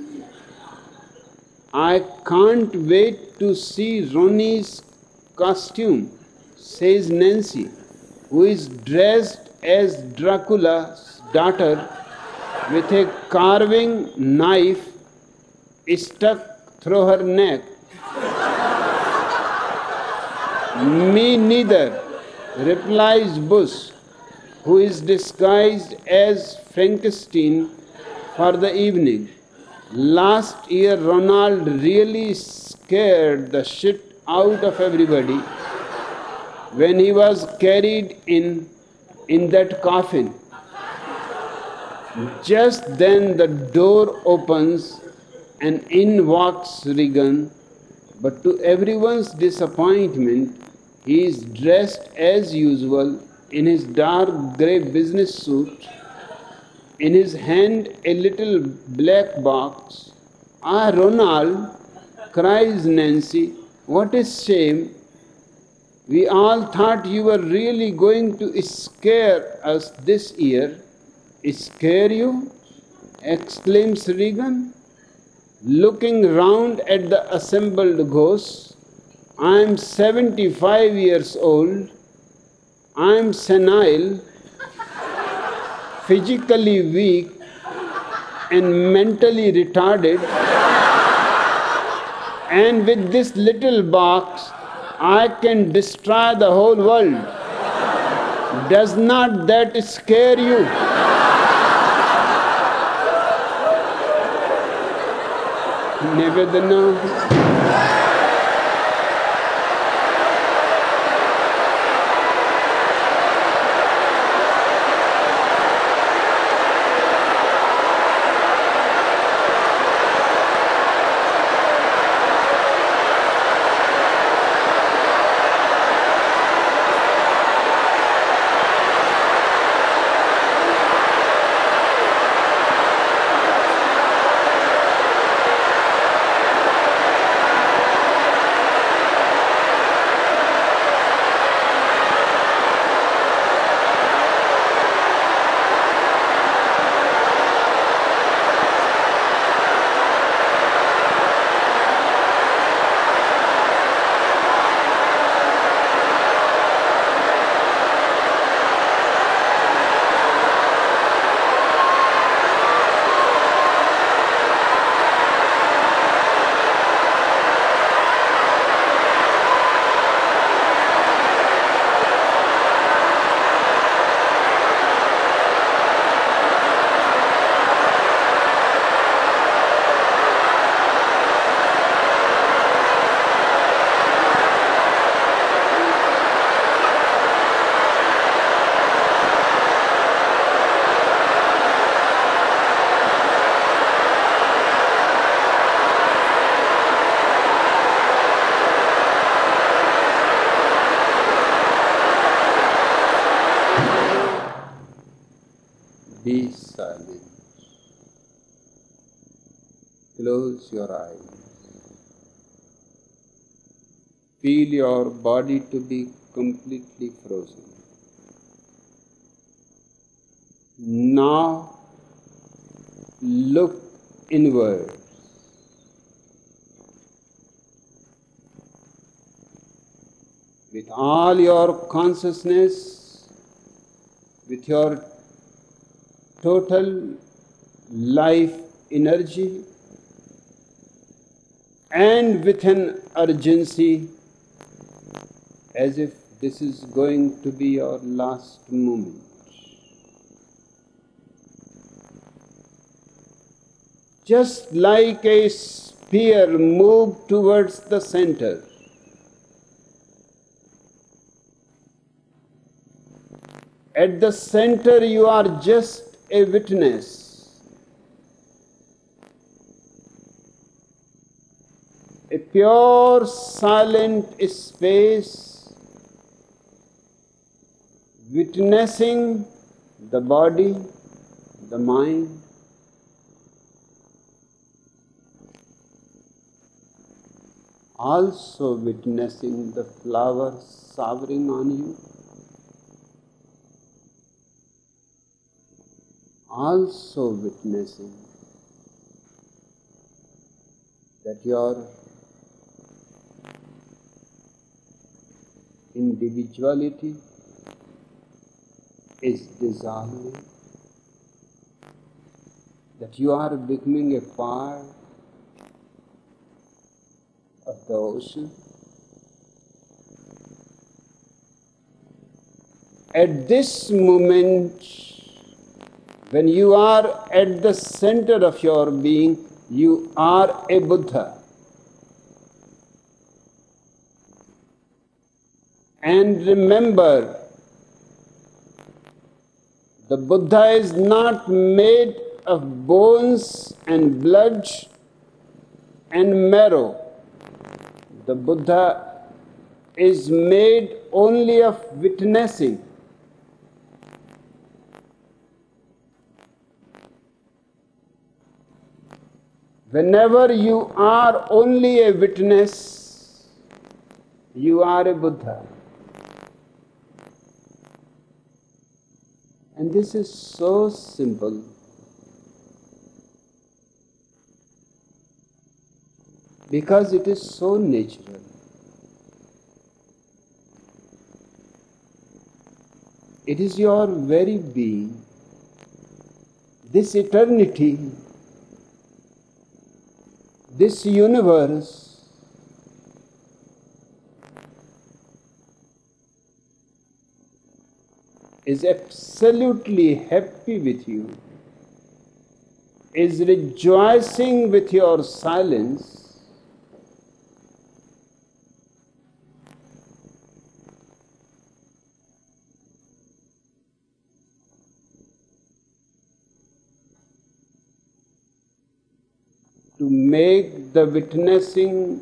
"I can't wait to see Ronnie's costume," says Nancy, who is dressed as Dracula's daughter with a carving knife stuck through her neck. Me neither, replies Bus, who is disguised as Frankenstein for the evening. Last year, Ronald really scared the shit out of everybody when he was carried in that coffin. Just then the door opens and in walks Regan, but to everyone's disappointment, he is dressed as usual in his dark grey business suit, in his hand a little black box. Ah, Ronald, cries Nancy, what a shame. We all thought you were really going to scare us this year. Scare you? Exclaims Regan, looking round at the assembled ghosts. I am 75 years old. I am senile, physically weak, and mentally retarded. And with this little box, I can destroy the whole world. Does not that scare you? Nivedana. Be silent. Close your eyes. Feel your body to be completely frozen. Now look inward. With all your consciousness, with your total life energy, and with an urgency as if this is going to be your last moment. Just like a spear moved towards the center, at the center you are just a witness, a pure silent space, witnessing the body, the mind, also witnessing the flowers showering on you, also witnessing that your individuality is dissolving, that you are becoming a part of the ocean, At this moment, when you are at the center of your being, you are a Buddha. And remember, the Buddha is not made of bones and blood and marrow. The Buddha is made only of witnessing. Whenever you are only a witness, you are a Buddha. And this is so simple. Because it is so natural. It is your very being. This eternity, this universe, is absolutely happy with you, is rejoicing with your silence, to make the witnessing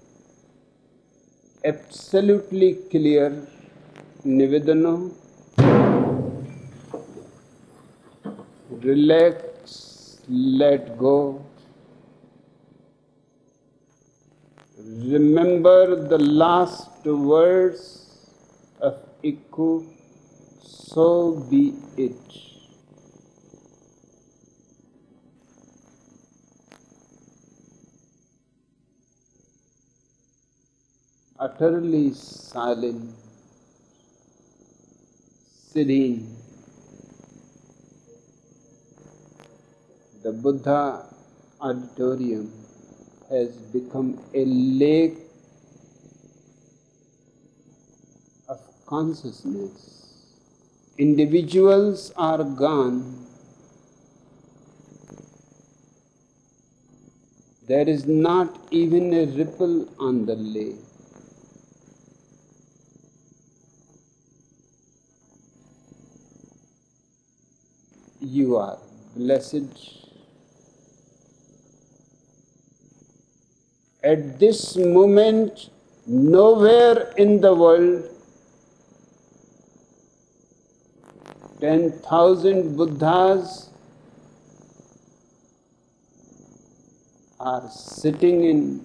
absolutely clear. Nivedana, relax, let go. Remember the last words of Ikku, so be it. Utterly silent, serene. The Buddha auditorium has become a lake of consciousness. Individuals are gone. There is not even a ripple on the lake. You are blessed. At this moment, nowhere in the world 10,000 Buddhas are sitting in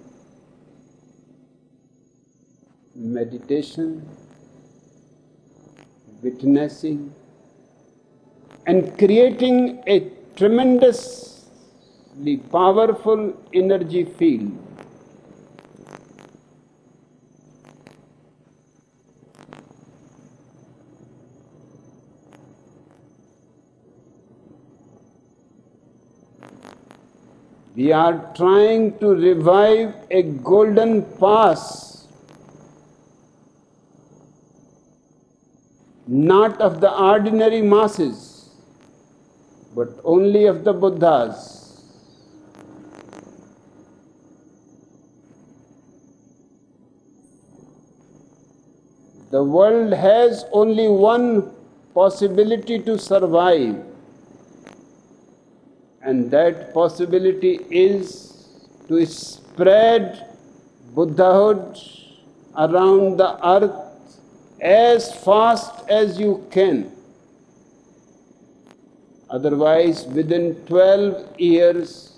meditation, witnessing, and creating a tremendously powerful energy field. We are trying to revive a golden past, not of the ordinary masses, but only of the Buddhas. The world has only one possibility to survive, and that possibility is to spread Buddhahood around the earth as fast as you can. Otherwise, within 12 years,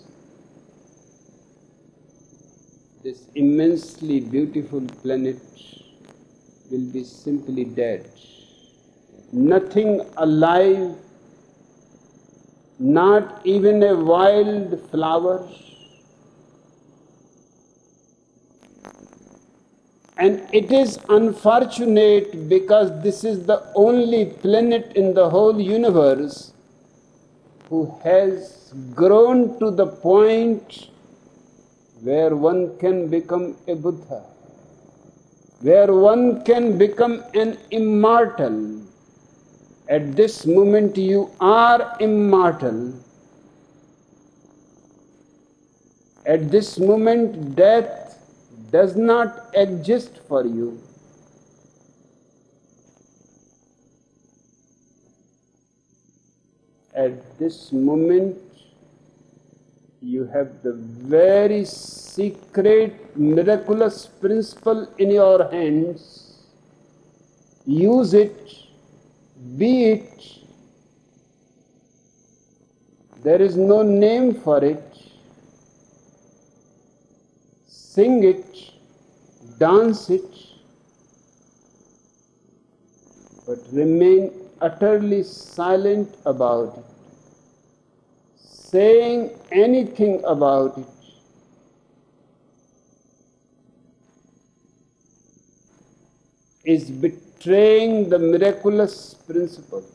this immensely beautiful planet will be simply dead. Nothing alive, not even a wild flower. And it is unfortunate because this is the only planet in the whole universe who has grown to the point where one can become a Buddha, where one can become an immortal, At this moment you are immortal. At this moment death does not exist for you. At this moment you have the very secret, miraculous principle in your hands. Use it, be it. There is no name for it. Sing it, dance it, but remain utterly silent about it. Saying anything about it is betraying the miraculous principle.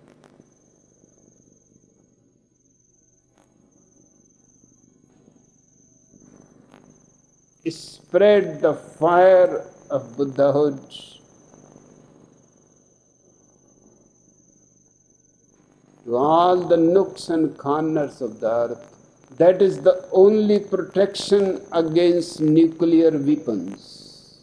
Spread the fire of Buddhahood to all the nooks and corners of the earth. That is the only protection against nuclear weapons.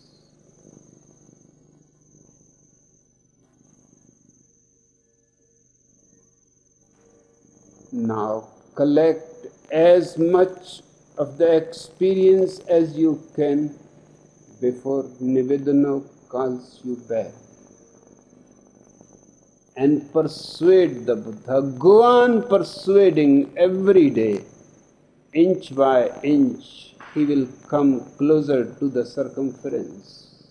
Now collect as much of the experience as you can before Nivedana calls you back. And persuade the Buddha. Go on persuading every day. Inch by inch, he will come closer to the circumference.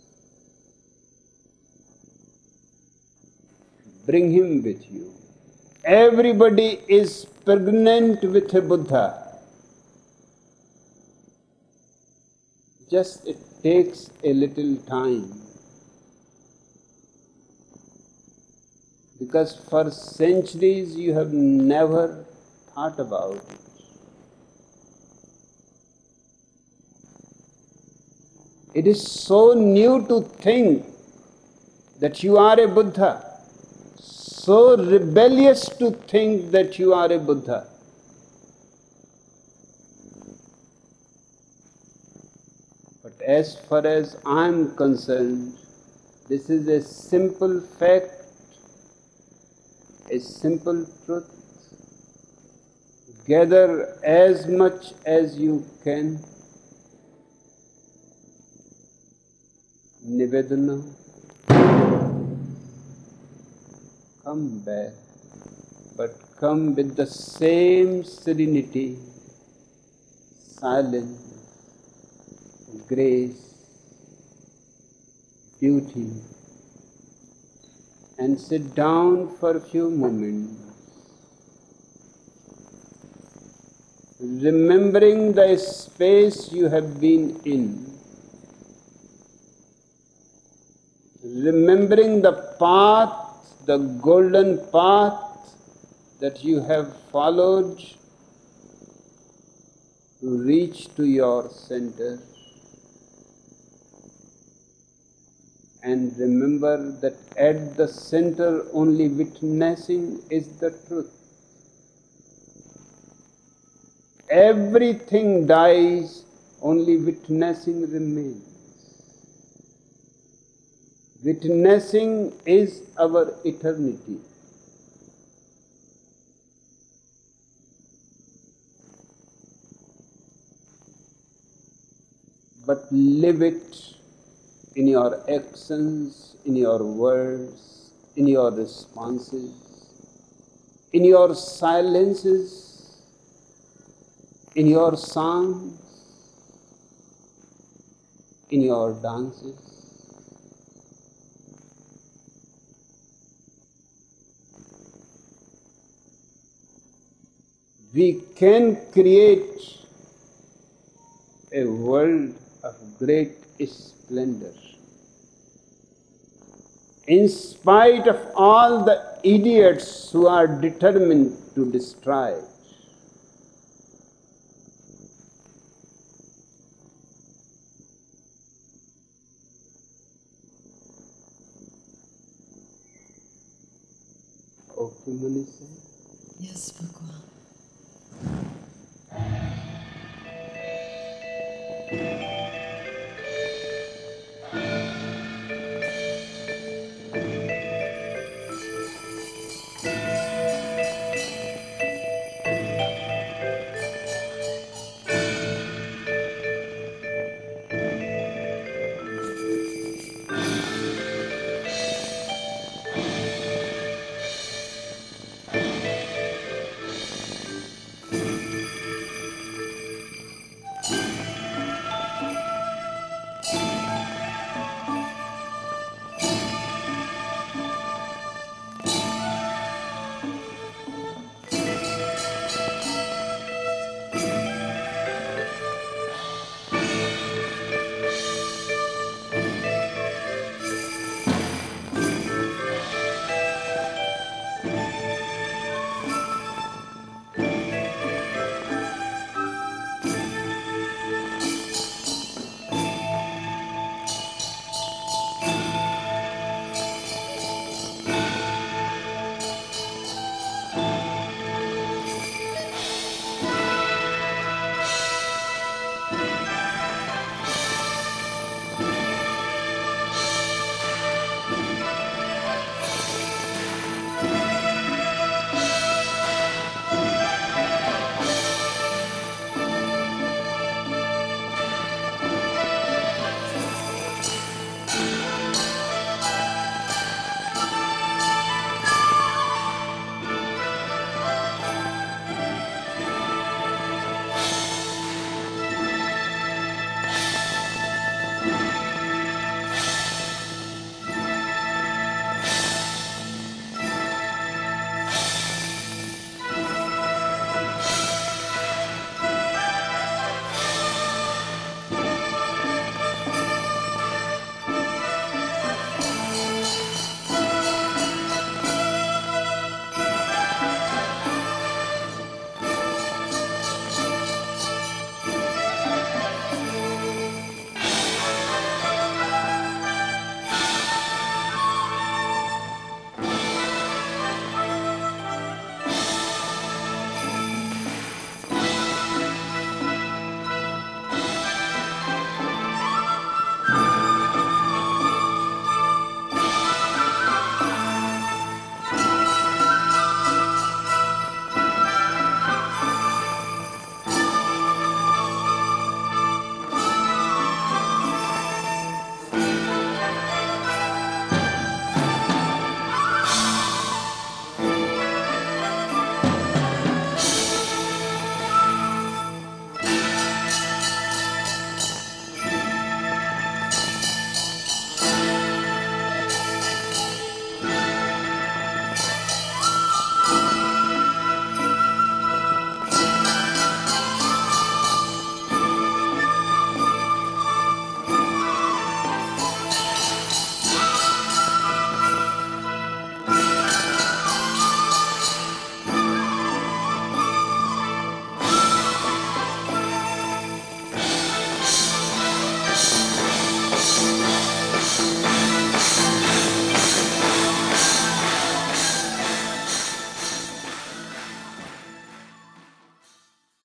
Bring him with you. Everybody is pregnant with a Buddha. Just it takes a little time. Because for centuries you have never thought about it. It is so new to think that you are a Buddha, so rebellious to think that you are a Buddha. But as far as I am concerned, this is a simple fact, a simple truth. Gather as much as you can. Nivedana, come back, but come with the same serenity, silence, grace, beauty, and sit down for a few moments, remembering the space you have been in, remembering the path, the golden path that you have followed to reach to your center. And remember that at the center only witnessing is the truth. Everything dies, only witnessing remains. Witnessing is our eternity. But live it in your actions, in your words, in your responses, in your silences, in your songs, in your dances. We can create a world of great splendor in spite of all the idiots who are determined to destroy it. Manisa? Yes, Bhagwan.